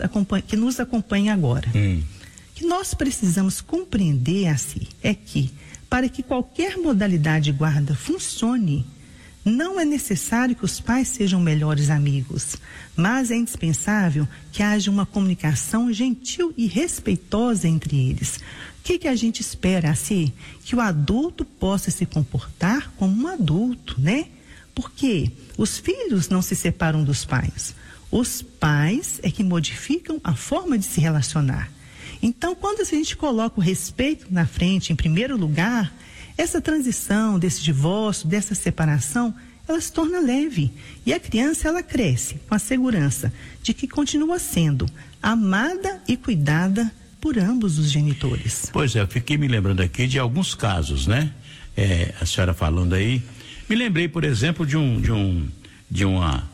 nos acompanham agora. Que nós precisamos compreender é que, para que qualquer modalidade de guarda funcione, não é necessário que os pais sejam melhores amigos, mas é indispensável que haja uma comunicação gentil e respeitosa entre eles. O que a gente espera, que o adulto possa se comportar como um adulto, né? Porque os filhos não se separam dos pais. Os pais é que modificam a forma de se relacionar. Então, quando a gente coloca o respeito na frente, em primeiro lugar, essa transição desse divórcio, dessa separação, ela se torna leve. E a criança, ela cresce com a segurança de que continua sendo amada e cuidada por ambos os genitores. Pois é, eu fiquei me lembrando aqui de alguns casos, né? A senhora falando aí, me lembrei, por exemplo, de uma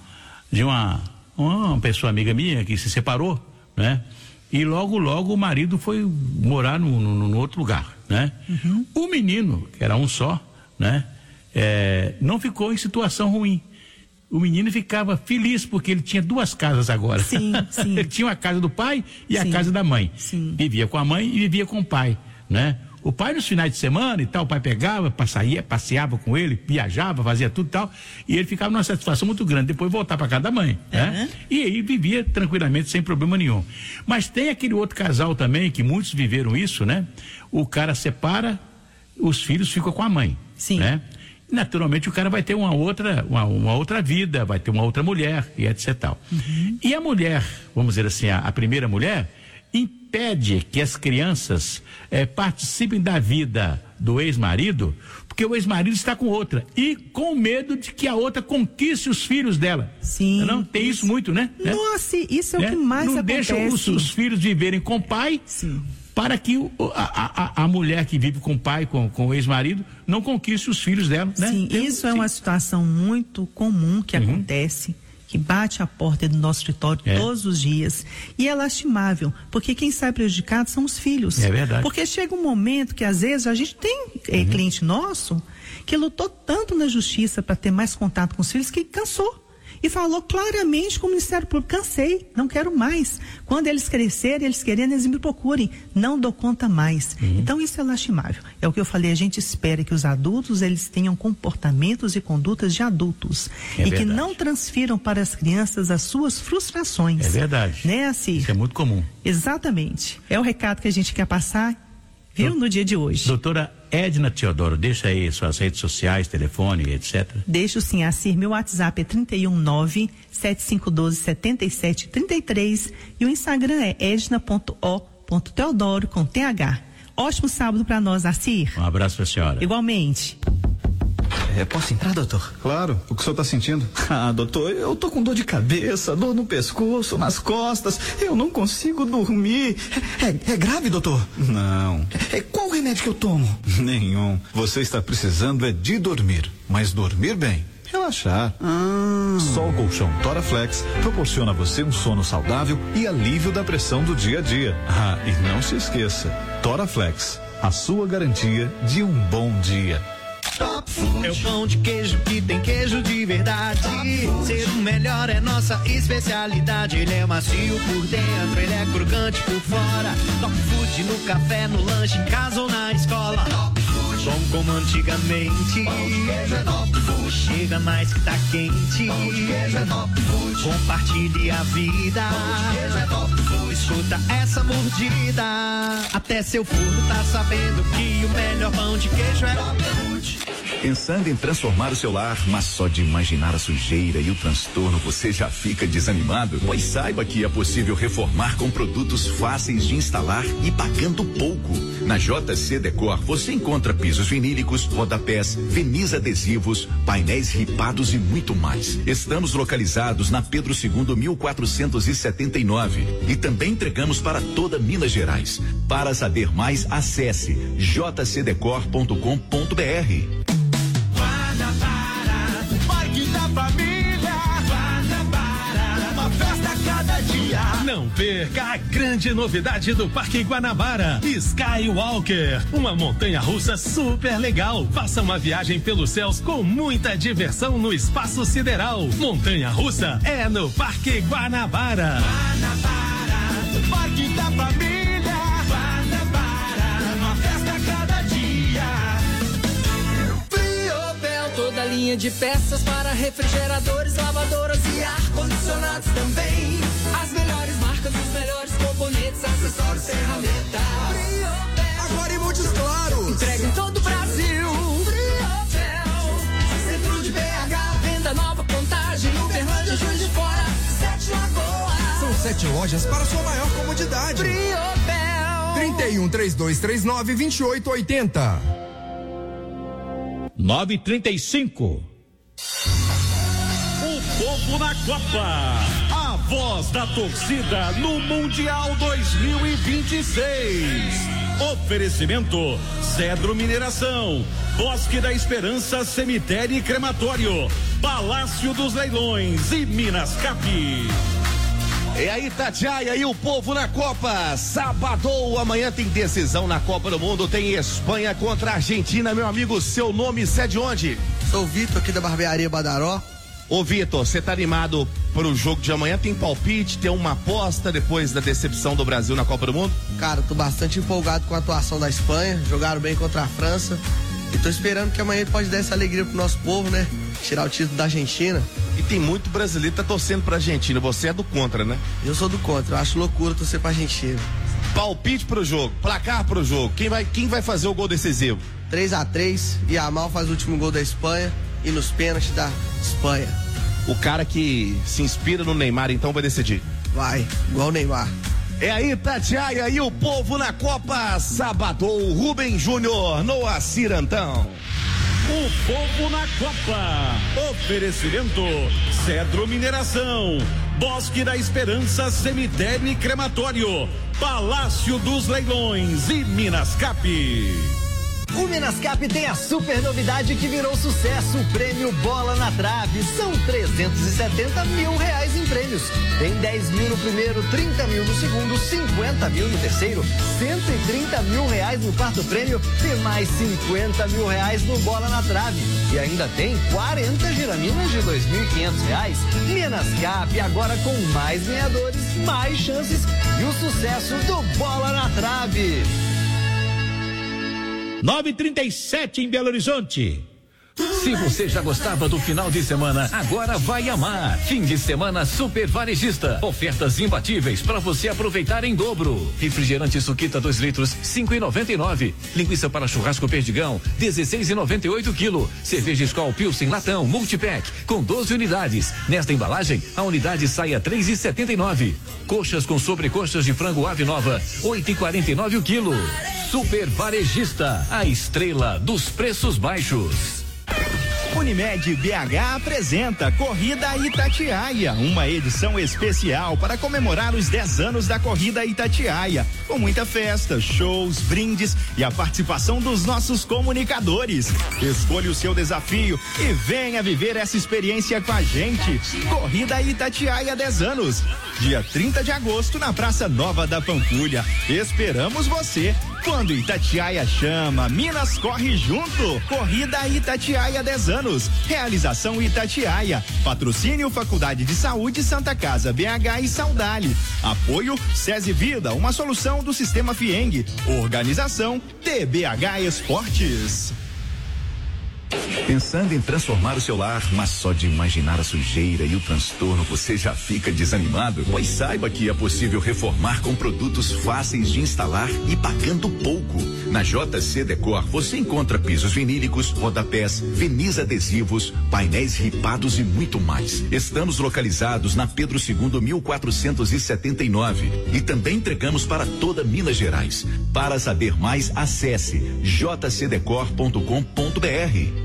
pessoa amiga minha que se separou, né? E logo o marido foi morar no outro lugar, né? Uhum. O menino, que era um só, né? Não ficou em situação ruim. O menino ficava feliz porque ele tinha 2 casas agora. Sim. Ele tinha a casa do pai e a casa da mãe. Sim. Vivia com a mãe e vivia com o pai, né? O pai nos finais de semana e tal, o pai pegava, passeava com ele, viajava, fazia tudo e tal, e ele ficava numa satisfação muito grande, depois voltar para casa da mãe, né? E aí vivia tranquilamente, sem problema nenhum. Mas tem aquele outro casal também, que muitos viveram isso, né? O cara separa, os filhos ficam com a mãe. Sim. Né? Naturalmente o cara vai ter uma outra vida, vai ter uma outra mulher e etc tal. Uhum. E a mulher, vamos dizer assim, a primeira mulher, impede que as crianças participem da vida do ex-marido, porque o ex-marido está com outra e com medo de que a outra conquiste os filhos dela. Sim. Não tem isso muito, né? Nossa, isso é o que mais acontece. Não deixam os filhos viverem com o pai. Sim. Para que a mulher que vive com o pai, com o ex-marido, não conquiste os filhos dela, né? Sim, isso é uma situação muito comum que acontece, que bate a porta do nosso escritório todos os dias. E é lastimável, porque quem sai prejudicado são os filhos. É verdade. Porque chega um momento que às vezes a gente tem cliente nosso que lutou tanto na justiça para ter mais contato com os filhos que cansou. E falou claramente com o Ministério Público: cansei, não quero mais. Quando eles crescerem, eles querendo, eles me procurem. Não dou conta mais. Então isso é lastimável. É o que eu falei, a gente espera que os adultos, eles tenham comportamentos e condutas de adultos. E que não transfiram para as crianças as suas frustrações. É verdade. Né, Assir? Isso é muito comum. Exatamente. É o recado que a gente quer passar, viu, no dia de hoje. Doutora Edna Teodoro, deixa aí suas redes sociais, telefone, etc. Deixo sim, Assir. Meu WhatsApp é 319-7512-7733 e o Instagram é edna.o.teodoro com TH. Ótimo sábado para nós, Assir. Um abraço para a senhora. Igualmente. Posso entrar, doutor? Claro. O que o senhor está sentindo? Doutor, eu tô com dor de cabeça, dor no pescoço, nas costas. Eu não consigo dormir. É grave, doutor? Não. Qual o remédio que eu tomo? Nenhum. Você está precisando de dormir, mas dormir bem. Relaxar. Só o colchão Toraflex proporciona a você um sono saudável e alívio da pressão do dia a dia. E não se esqueça, Toraflex, a sua garantia de um bom dia. Top Food. É o pão de queijo que tem queijo de verdade. Ser o melhor é nossa especialidade. Ele é macio por dentro, ele é crocante por fora. Top Food no café, no lanche, em casa ou na escola. Top Food. Bom como antigamente. Pão de queijo é Top Food. Chega mais que tá quente. Pão de queijo é Top Food. Compartilhe a vida. Pão de queijo é Top Food. Escuta essa mordida. Até seu forno tá sabendo que o melhor pão de queijo é Top Food. Pensando em transformar o seu lar, mas só de imaginar a sujeira e o transtorno você já fica desanimado? Pois saiba que é possível reformar com produtos fáceis de instalar e pagando pouco. Na JC Decor você encontra pisos vinílicos, rodapés, verniz adesivos, painéis ripados e muito mais. Estamos localizados na Pedro II 1479 e também entregamos para toda Minas Gerais. Para saber mais, acesse jcdecor.com.br. Parque da família, Guanabara, uma festa a cada dia. Não perca a grande novidade do Parque Guanabara, Skywalker, uma montanha-russa super legal. Faça uma viagem pelos céus com muita diversão no espaço sideral. Montanha-russa é no Parque Guanabara. Guanabara, Parque da família, Guanabara, uma festa a cada dia. Toda linha de peças para refrigeradores, lavadoras e ar-condicionados também. As melhores marcas, os melhores componentes, acessórios, ferramentas. Agora em Montes Claros. Entrega em todo o Brasil. Centro de BH, venda nova, Contagem, Uberlândia, Juiz de Fora, 7 Lagoas. São 7 lojas para sua maior comodidade. Friobel. 3132392880. 9:35. O povo na Copa. A voz da torcida no Mundial 2026. Oferecimento Cedro Mineração, Bosque da Esperança, Cemitério e Crematório, Palácio dos Leilões e Minas Cap. E aí, Itatiaia, e o povo na Copa. Sábado, amanhã tem decisão na Copa do Mundo. Tem Espanha contra a Argentina. Meu amigo, seu nome é de onde? Sou o Vitor, aqui da Barbearia Badaró. Ô Vitor, você tá animado pro jogo de amanhã? Tem palpite, tem uma aposta depois da decepção do Brasil na Copa do Mundo? Cara, tô bastante empolgado com a atuação da Espanha. Jogaram bem contra a França. E tô esperando que amanhã pode dar essa alegria pro nosso povo, né? Tirar o título da Argentina. E tem muito brasileiro que tá torcendo pra Argentina. Você é do contra, né? Eu sou do contra. Eu acho loucura torcer pra Argentina. Palpite pro jogo, placar pro jogo. Quem vai fazer o gol decisivo? 3-3. Yamal faz o último gol da Espanha. E nos pênaltis da Espanha. O cara que se inspira no Neymar, então, vai decidir. Vai, igual o Neymar. É aí, Itatiaia, e o povo na Copa. Sábado, Rubem Júnior, no Acirantão. O povo na Copa. Oferecimento Cedro Mineração, Bosque da Esperança, Cemitério e Crematório, Palácio dos Leilões e Minas Cap. O Minas Cap tem a super novidade que virou sucesso, o prêmio Bola na Trave. São 370 mil reais em prêmios. Tem 10 mil no primeiro, 30 mil no segundo, 50 mil no terceiro, 130 mil reais no quarto prêmio e mais 50 mil reais no Bola na Trave. E ainda tem 40 giraminas de R$2.500. Minas Cap agora com mais ganhadores, mais chances e o sucesso do Bola na Trave. 9:37 em Belo Horizonte. Se você já gostava do final de semana, agora vai amar. Fim de semana Super Varejista. Ofertas imbatíveis para você aproveitar em dobro. Refrigerante Suquita 2 litros, 5,99. Linguiça para churrasco Perdigão, 16,98 quilo. Cerveja Skol Pilsen Latão Multipack com 12 unidades. Nesta embalagem, a unidade sai a 3,79. Coxas com sobrecoxas de frango ave nova, 8,49 o quilo. Super Varejista, a estrela dos preços baixos. Unimed BH apresenta Corrida Itatiaia, uma edição especial para comemorar os 10 anos da Corrida Itatiaia, com muita festa, shows, brindes e a participação dos nossos comunicadores. Escolha o seu desafio e venha viver essa experiência com a gente. Corrida Itatiaia 10 anos, dia 30 de agosto na Praça Nova da Pampulha. Esperamos você. Quando Itatiaia chama, Minas corre junto. Corrida Itatiaia 10 anos. Realização Itatiaia. Patrocínio Faculdade de Saúde Santa Casa BH e Saudale. Apoio SESI Vida, uma solução do Sistema Fieng. Organização TBH Esportes. Pensando em transformar o seu lar, mas só de imaginar a sujeira e o transtorno você já fica desanimado? Pois saiba que é possível reformar com produtos fáceis de instalar e pagando pouco. Na JC Decor você encontra pisos vinílicos, rodapés, verniz adesivos, painéis ripados e muito mais. Estamos localizados na Pedro II 1479 e também entregamos para toda Minas Gerais. Para saber mais, acesse jcdecor.com.br.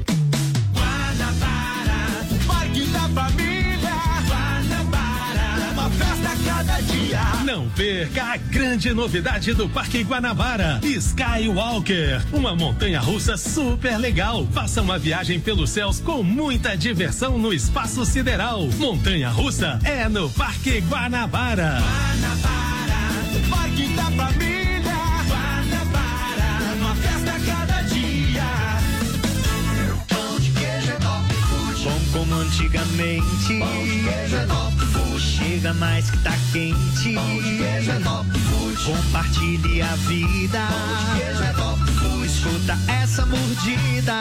Parque da Família, Guanabara, uma festa a cada dia. Não perca a grande novidade do Parque Guanabara, Skywalker, uma montanha-russa super legal. Faça uma viagem pelos céus com muita diversão no espaço sideral. Montanha-russa é no Parque Guanabara. Guanabara, Parque da Família, Guanabara, uma festa a cada dia. Pão de queijo é top food. Bom como antigamente. Pão de queijo é top food. Chega mais que tá quente. Pão de queijo é top food. Compartilhe a vida. Pão de queijo é top food. Escuta essa mordida.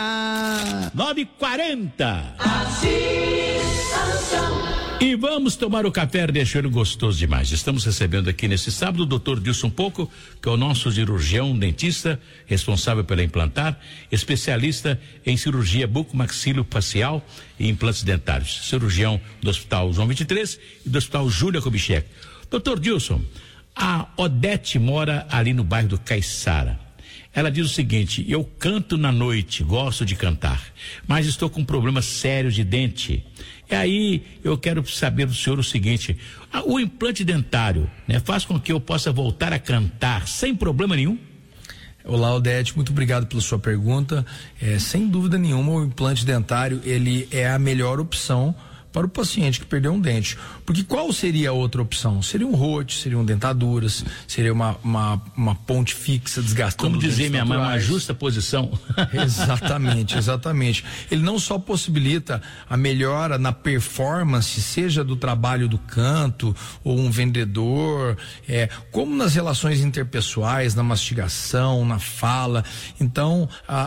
9:40. E vamos tomar o café deixando gostoso demais. Estamos recebendo aqui nesse sábado o Dr. Dilson Pouco, que é o nosso cirurgião dentista, responsável pela implantar, especialista em cirurgia bucomaxilofacial e implantes dentários. Cirurgião do Hospital João 23 e do Hospital Júlia Kubitschek. Dr. Dilson, A Odete mora ali no bairro do Caiçara. Ela diz o seguinte: eu canto na noite, gosto de cantar, mas estou com um problema sério de dente. E aí eu quero saber do senhor o seguinte: o implante dentário, né, faz com que eu possa voltar a cantar sem problema nenhum? Olá, Odete, muito obrigado pela sua pergunta. Sem dúvida nenhuma, o implante dentário, ele é a melhor opção para o paciente que perdeu um dente. Porque qual seria a outra opção? Seria um rote, seriam dentaduras, seria uma ponte fixa desgastando. Como dizia minha mãe, uma justa posição. Exatamente. Ele não só possibilita a melhora na performance, seja do trabalho do canto ou um vendedor, como nas relações interpessoais, na mastigação, na fala. Então,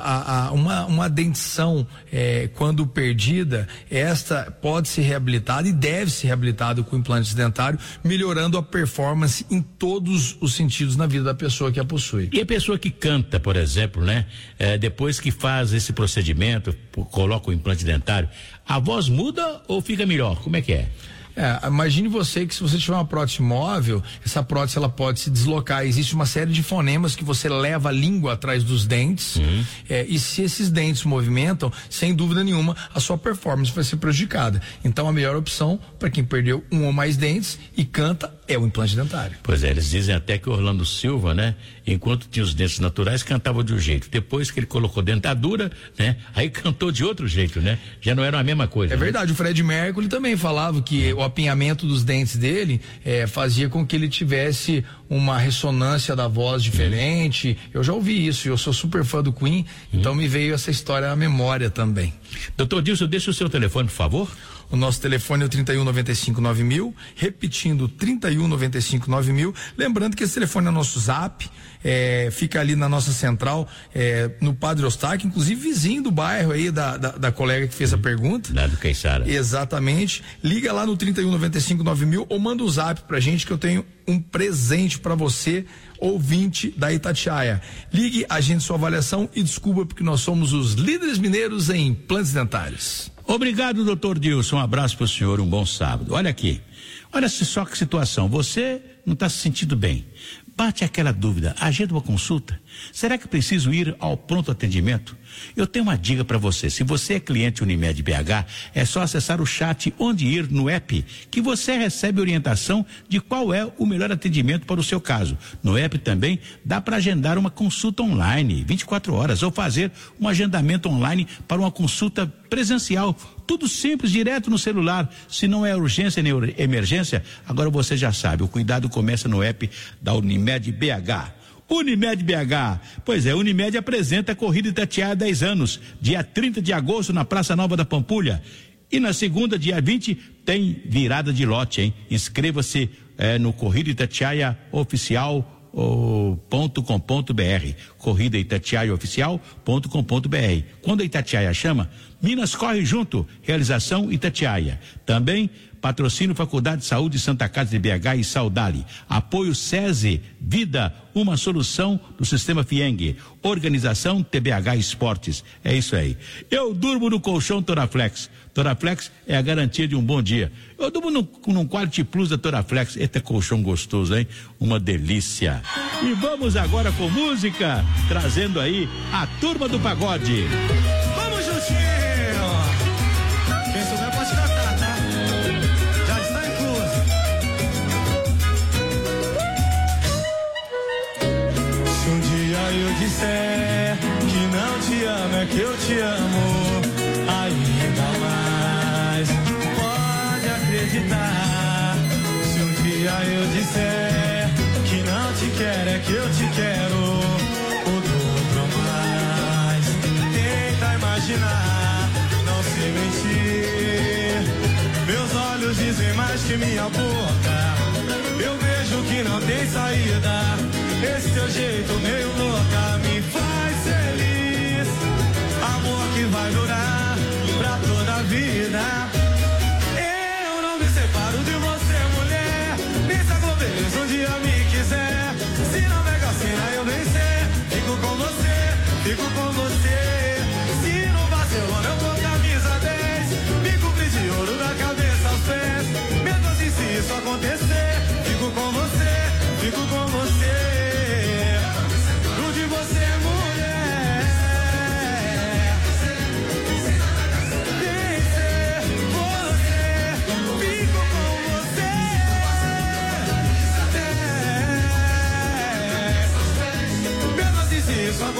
uma dentição, quando perdida, esta pode ser reabilitada e deve ser reabilitada com implantes dentários, melhorando a performance em todos os sentidos na vida da pessoa que a possui. E a pessoa que canta, por exemplo, né? Depois que faz esse procedimento, coloca o implante dentário, a voz muda ou fica melhor? Como é que é? Imagine você que se você tiver uma prótese móvel, essa prótese ela pode se deslocar. Existe uma série de fonemas que você leva a língua atrás dos dentes, e se esses dentes se movimentam, sem dúvida nenhuma, a sua performance vai ser prejudicada. Então a melhor opção para quem perdeu um ou mais dentes e canta é o implante dentário. Pois é, eles dizem até que o Orlando Silva, né, enquanto tinha os dentes naturais, cantava de um jeito. Depois que ele colocou dentadura, né, aí cantou de outro jeito, né? Já não era a mesma coisa. É verdade, o Fred Mercury também falava que o apinhamento dos dentes dele fazia com que ele tivesse uma ressonância da voz diferente. Eu já ouvi isso, eu sou super fã do Queen, então me veio essa história à memória também. Doutor Dilson, deixa o seu telefone, por favor. O nosso telefone é o 3195-9000, repetindo, 3195-9000. Lembrando que esse telefone é nosso zap, fica ali na nossa central, no Padre Eustáquio, inclusive vizinho do bairro aí da colega que fez a pergunta. Lá do Caiçara. Exatamente. Liga lá no 3195-9000 ou manda um zap pra gente que eu tenho um presente para você, ouvinte da Itatiaia. Ligue, agende sua avaliação e descubra porque nós somos os líderes mineiros em implantes dentários. Obrigado, doutor Dilson. Um abraço para o senhor, um bom sábado. Olha aqui, olha só que situação. Você não está se sentindo bem. Bate aquela dúvida, agenda uma consulta. Será que preciso ir ao pronto atendimento? Eu tenho uma dica para você. Se você é cliente Unimed BH, é só acessar o chat Onde Ir no app, que você recebe orientação de qual é o melhor atendimento para o seu caso. No app também dá para agendar uma consulta online, 24 horas, ou fazer um agendamento online para uma consulta presencial. Tudo simples, direto no celular. Se não é urgência nem emergência, agora você já sabe, o cuidado começa no app da Unimed BH. Unimed BH, pois é, Unimed apresenta a Corrida Itatiaia há 10 anos, dia 30 de agosto na Praça Nova da Pampulha, e na segunda, dia 20, tem virada de lote, hein? Inscreva-se no Corrida Itatiaia Oficial.com.br, Corrida Itatiaia Oficial.com.br. Quando a Itatiaia chama, Minas corre junto. Realização Itatiaia. Também patrocínio Faculdade de Saúde Santa Casa de BH e Saudali. Apoio SESI Vida, uma solução do Sistema Fieng. Organização TBH Esportes. É isso aí. Eu durmo no colchão Toraflex. Toraflex é a garantia de um bom dia. Eu durmo num Quality Plus da Toraflex. Eita, colchão gostoso, hein? Uma delícia. E vamos agora com música, trazendo aí a Turma do Pagode. Vamos juntinho! Quem souber pode cantar, tá? Já está incluso. Se um dia eu disser que não te amo, é que eu te amo ainda mais. Pode acreditar. Se um dia eu disser que não te quero, é que eu te quero o dobro mais. Tenta imaginar, não sei mentir. Meus olhos dizem mais que minha boca. Eu vejo que não tem saída. Esse teu jeito meio louca me faz feliz. Amor que vai durar pra toda a vida. Eu não me separo de você, mulher. Pensa com beleza, um dia me quiser. Se não Mega Sena eu vencer, fico com você, fico com você. Se no Barcelona eu vou camisa 10, me cobrir de ouro da cabeça aos pés. Mesmo assim, se isso acontecer, fico com você, fico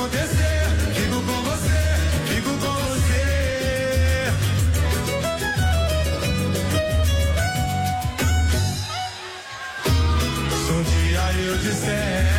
acontecer, fico com você, fico com você. Se um dia eu disser